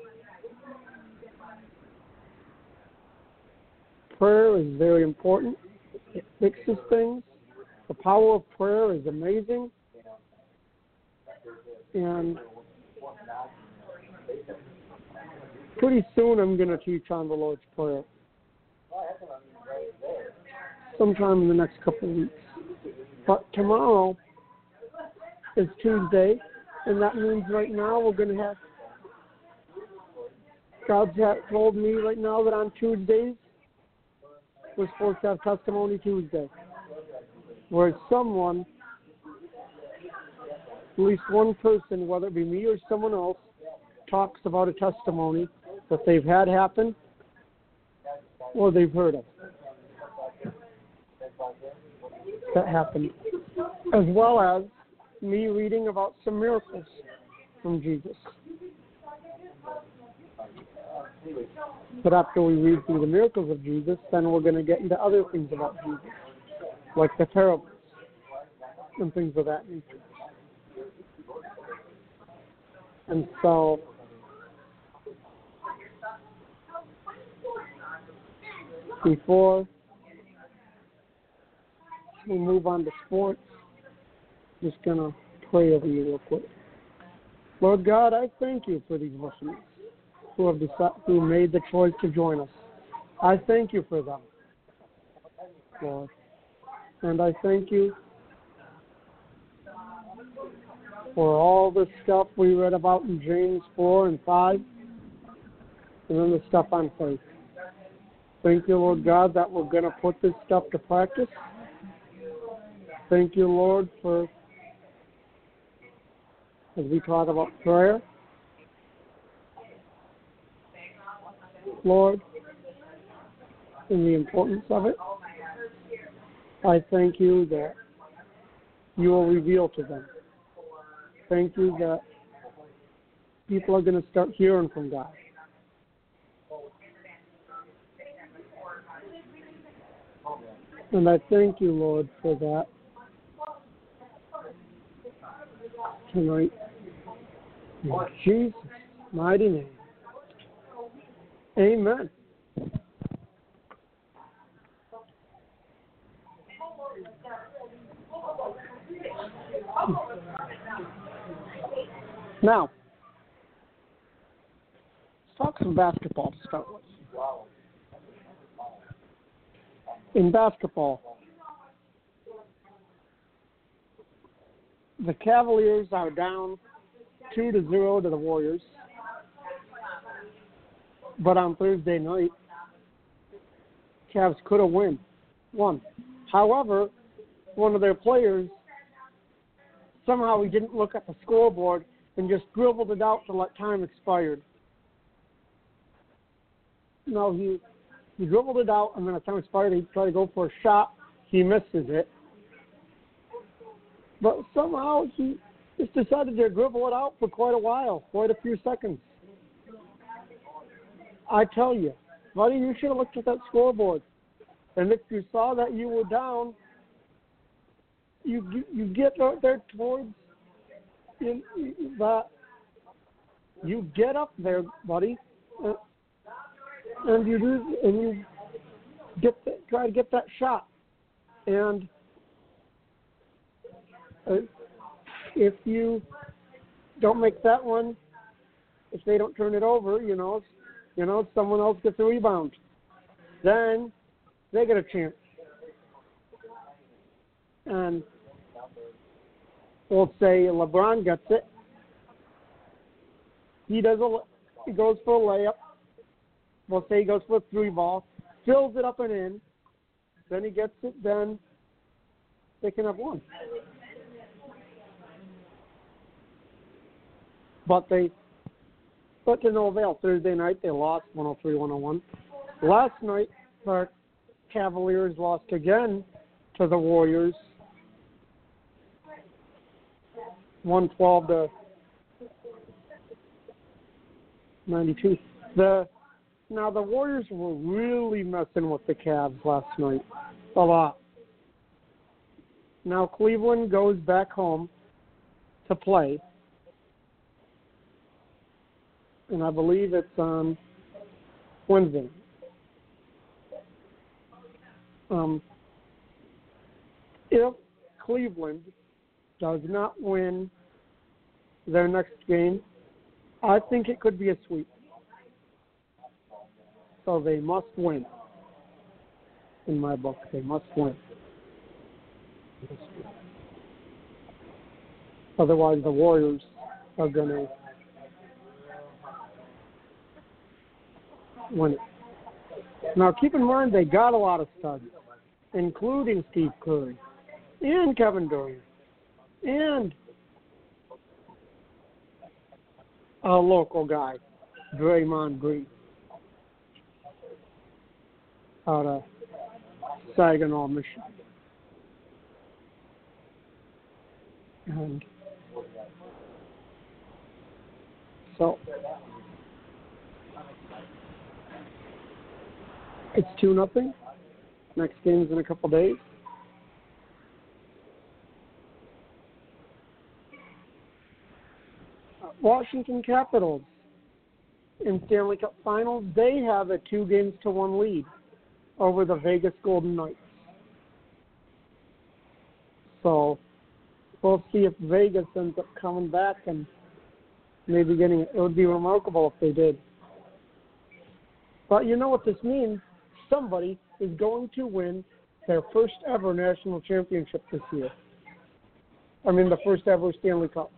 prayer is very important. It fixes things. The power of prayer is amazing. And pretty soon I'm going to teach on the Lord's Prayer. Sometime in the next couple of weeks. But tomorrow is Tuesday, And that means right now we're going to have, God's told me right now that on Tuesdays, we're supposed to have Testimony Tuesday, where someone, at least one person, whether it be me or someone else, talks about a testimony that they've had happen or they've heard of that happened, as well as me reading about some miracles from Jesus. But after we read through the miracles of Jesus, then we're going to get into other things about Jesus, like the parables and things of that nature. And so, before we move on to sports, I'm just going to pray over you real quick. Lord God, I thank you for these listeners who have decided, who made the choice to join us. I thank you for them, Lord. And I thank you for all the stuff we read about in James four and five, and then the stuff on faith. Thank you, Lord God, that we're going to put this stuff to practice. Thank you, Lord, for, as we talk about prayer, Lord, and the importance of it. I thank you that you will reveal to them. Thank you that people are going to start hearing from God. And I thank you, Lord, for that tonight. In Jesus' mighty name. Amen. Now, let's talk some basketball to start with. In basketball, the Cavaliers are down two to zero to the Warriors. But on Thursday night, Cavs could have win, won. However, one of their players, somehow he didn't look at the scoreboard and just dribbled it out to let time expired. No, he he dribbled it out, and then as time expired, he tried to go for a shot. He misses it. But somehow he just decided to dribble it out for quite a while, quite a few seconds. I tell you, buddy, you should have looked at that scoreboard. And if you saw that you were down, you you get out there towards in, in that. You get up there, buddy, and, and you do, and you get the, try to get that shot. And uh, if you don't make that one, if they don't turn it over, you know, you know, someone else gets a rebound, then they get a chance. And we'll say LeBron gets it. He does a, he goes for a layup. We'll say he goes for a three ball, fills it up and in. Then he gets it. Then they can have one. But they, but to no avail. Thursday night they lost one oh three one oh one. Last night the Cavaliers lost again to the Warriors, one twelve to ninety-two. The now the Warriors were really messing with the Cavs last night a lot. Now Cleveland goes back home to play, and I believe it's on Wednesday. Um, if Cleveland does not win their next game, I think it could be a sweep. So they must win. In my book, they must win. Otherwise, the Warriors are going to win it. Now, keep in mind, they got a lot of studs, including Steve Curry and Kevin Durant and a local guy, Draymond Green, out of Saginaw, Michigan. And so it's two nothing. Next game's in a couple days. Washington Capitals in Stanley Cup Finals, they have a two games to one lead over the Vegas Golden Knights. So we'll see if Vegas ends up coming back and maybe getting it. It would be remarkable if they did. But you know what this means? Somebody is going to win their first ever national championship this year. I mean, the first ever Stanley Cup.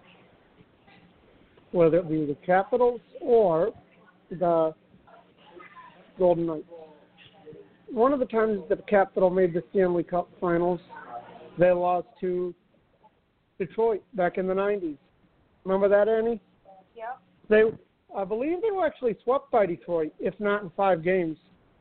Whether it be the Capitals or the Golden Knights. One of the times that the Capital made the Stanley Cup Finals, they lost to Detroit back in the nineties. Remember that, Annie? Yep. They, I believe they were actually swept by Detroit, if not in five games.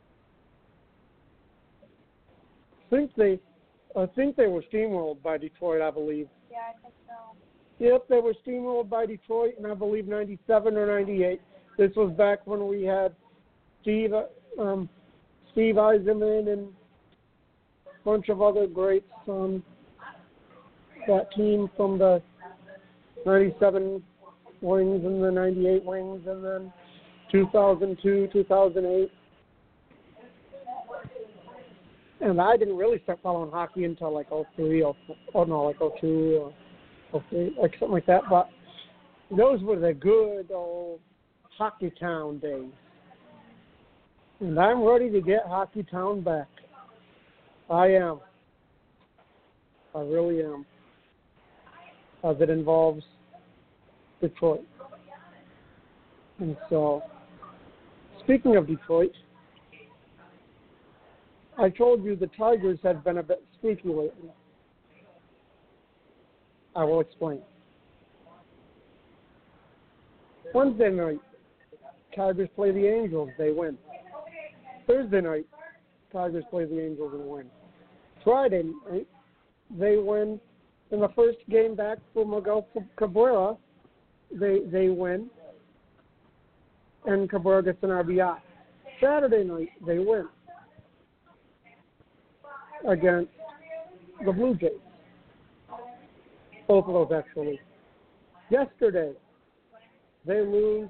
I think they, I think they were steamrolled by Detroit, I believe. Yeah, I think so. Yep, they were steamrolled by Detroit in, I believe, ninety-seven or ninety-eight. This was back when we had Steve, um, Steve Eisenman and a bunch of other greats on that team from the ninety-seven Wings and the ninety-eight Wings, and then two thousand two, two thousand eight. And I didn't really start following hockey until like oh three, oh, oh no, like oh two, or oh three, like something like that. But those were the good old Hockey Town days. And I'm ready to get Hockey Town back. I am. I really am. As it involves Detroit. And so, speaking of Detroit, I told you the Tigers have been a bit squeaky lately. I will explain. Wednesday night, Tigers play the Angels. They win. Thursday night, Tigers play the Angels and win. Friday night, they win. In the first game back for Miguel Cabrera, they they win. And Cabrera gets an R B I. Saturday night, they win against the Blue Jays. Both of those, actually. Yesterday, they lose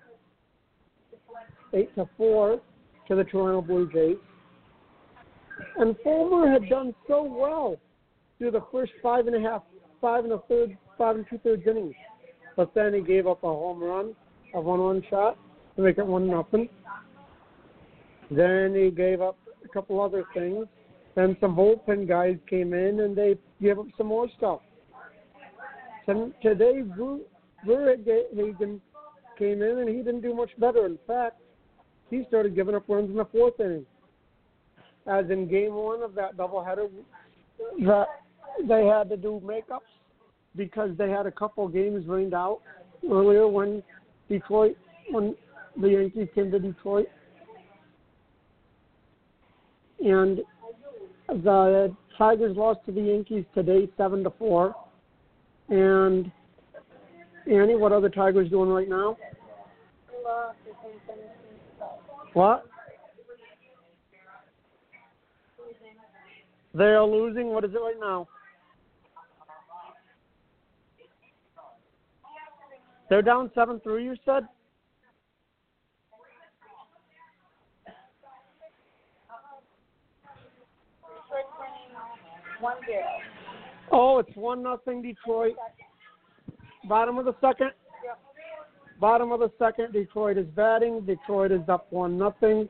eight to four to the Toronto Blue Jays. And Fulmer had done so well through the first five and a half, five and a third, five and two thirds innings. But then he gave up a home run, a one-run shot to make it one nothing. Then he gave up a couple other things. Then some bullpen guys came in and they gave up some more stuff. Today, Verhagen came in and he didn't do much better. In fact, he started giving up runs in the fourth inning. As in game one of that doubleheader, that they had to do makeups because they had a couple games rained out earlier when Detroit, when the Yankees came to Detroit. And the Tigers lost to the Yankees today, seven to four. And Annie, what are the Tigers doing right now? What? They are losing. What is it right now? They're down seven three. You said. One zero. Oh, it's one nothing Detroit. Bottom of the second. Yep. Bottom of the second. Detroit is batting. Detroit is up one nothing.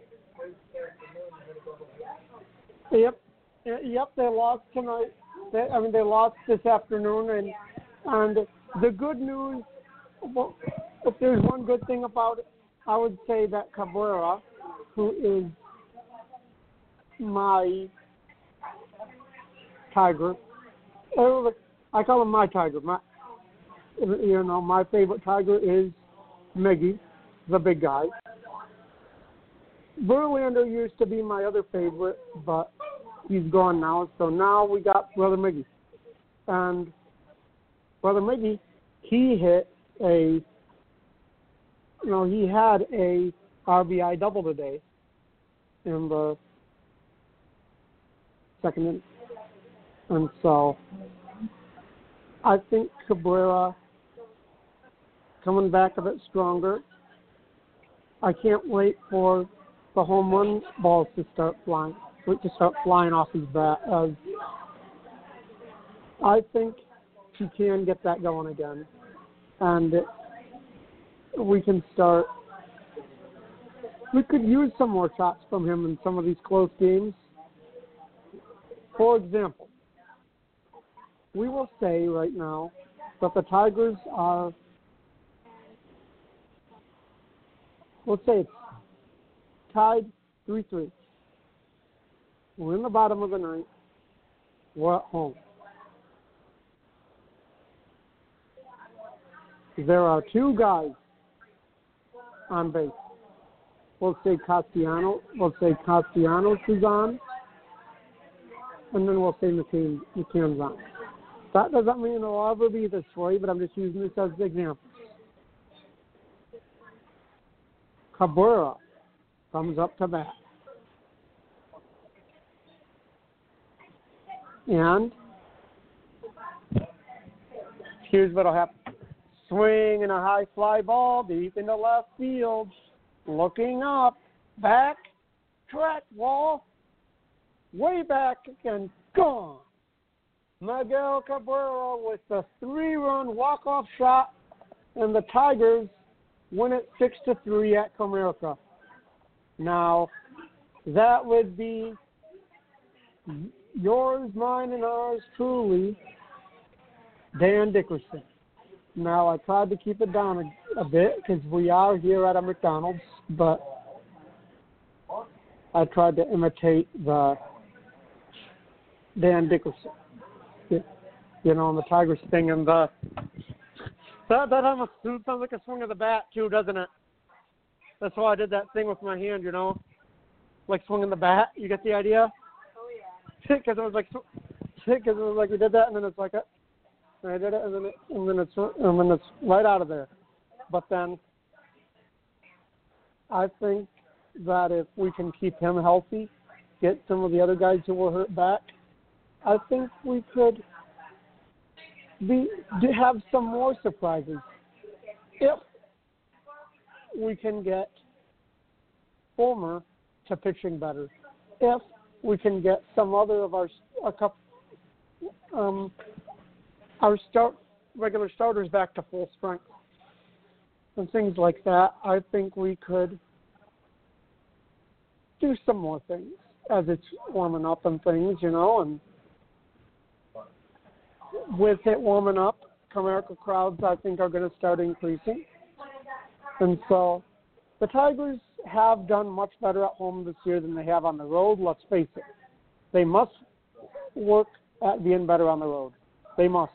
Yep. Yep. They lost tonight. They, I mean, they lost this afternoon, and and the good news well, if there's one good thing about it, I would say that Cabrera, who is my tiger, I call him my tiger. My, you know, my favorite tiger is Miggy, the big guy. Verlander used to be my other favorite, but he's gone now. So now we got Brother Miggy. And Brother Miggy, he hit a, you know, he had a R B I double today in the second inning. And so I think Cabrera coming back a bit stronger. I can't wait for the home run balls to start flying, to start flying off his bat. As I think he can get that going again, and it, we can start. We could use some more shots from him in some of these close games. For example, we will say right now that the Tigers are, let's say it's tied three three. We're in the bottom of the ninth. We're at home. There are two guys on base. We'll say Castellanos. We'll say Castellanos is on, and then we'll say McCann, McCann's on. That doesn't mean it'll ever be this way, but I'm just using this as an example. Cabrera comes up to bat. And here's what'll happen. Swing and a high fly ball deep into left field. Looking up. Back. Track wall. Way back and gone. Miguel Cabrera with the three-run walk-off shot, and the Tigers win it six to three at Comerica. Now, that would be yours, mine, and ours truly, Dan Dickerson. Now, I tried to keep it down a, a bit because we are here at a McDonald's, but I tried to imitate the Dan Dickerson. You know, and the Tigers thing, and the that that almost sounds like a swing of the bat too, doesn't it? That's why I did that thing with my hand, you know, like swinging the bat. You get the idea? Oh yeah. Because it was like, because it was like we did that, and then it's like, a, and I did it, and then it, and then it's and then it's right out of there. But then I think that if we can keep him healthy, get some of the other guys who were hurt back, I think we could be to have some more surprises if we can get Fulmer to pitching better. If we can get some other of our a couple, um, our start regular starters back to full strength and things like that, I think we could do some more things as it's warming up and things, you know, and with it warming up, Comerica crowds, I think, are going to start increasing. And so the Tigers have done much better at home this year than they have on the road. Let's face it. They must work at being better on the road. They must.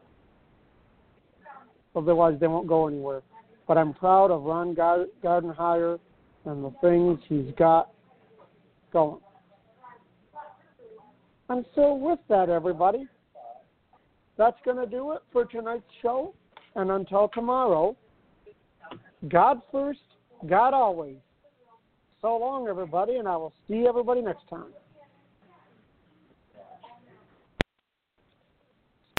Otherwise, they won't go anywhere. But I'm proud of Ron Gardenhire and the things he's got going. And so with that, everybody, that's going to do it for tonight's show. And until tomorrow, God first, God always. So long, everybody, and I will see everybody next time.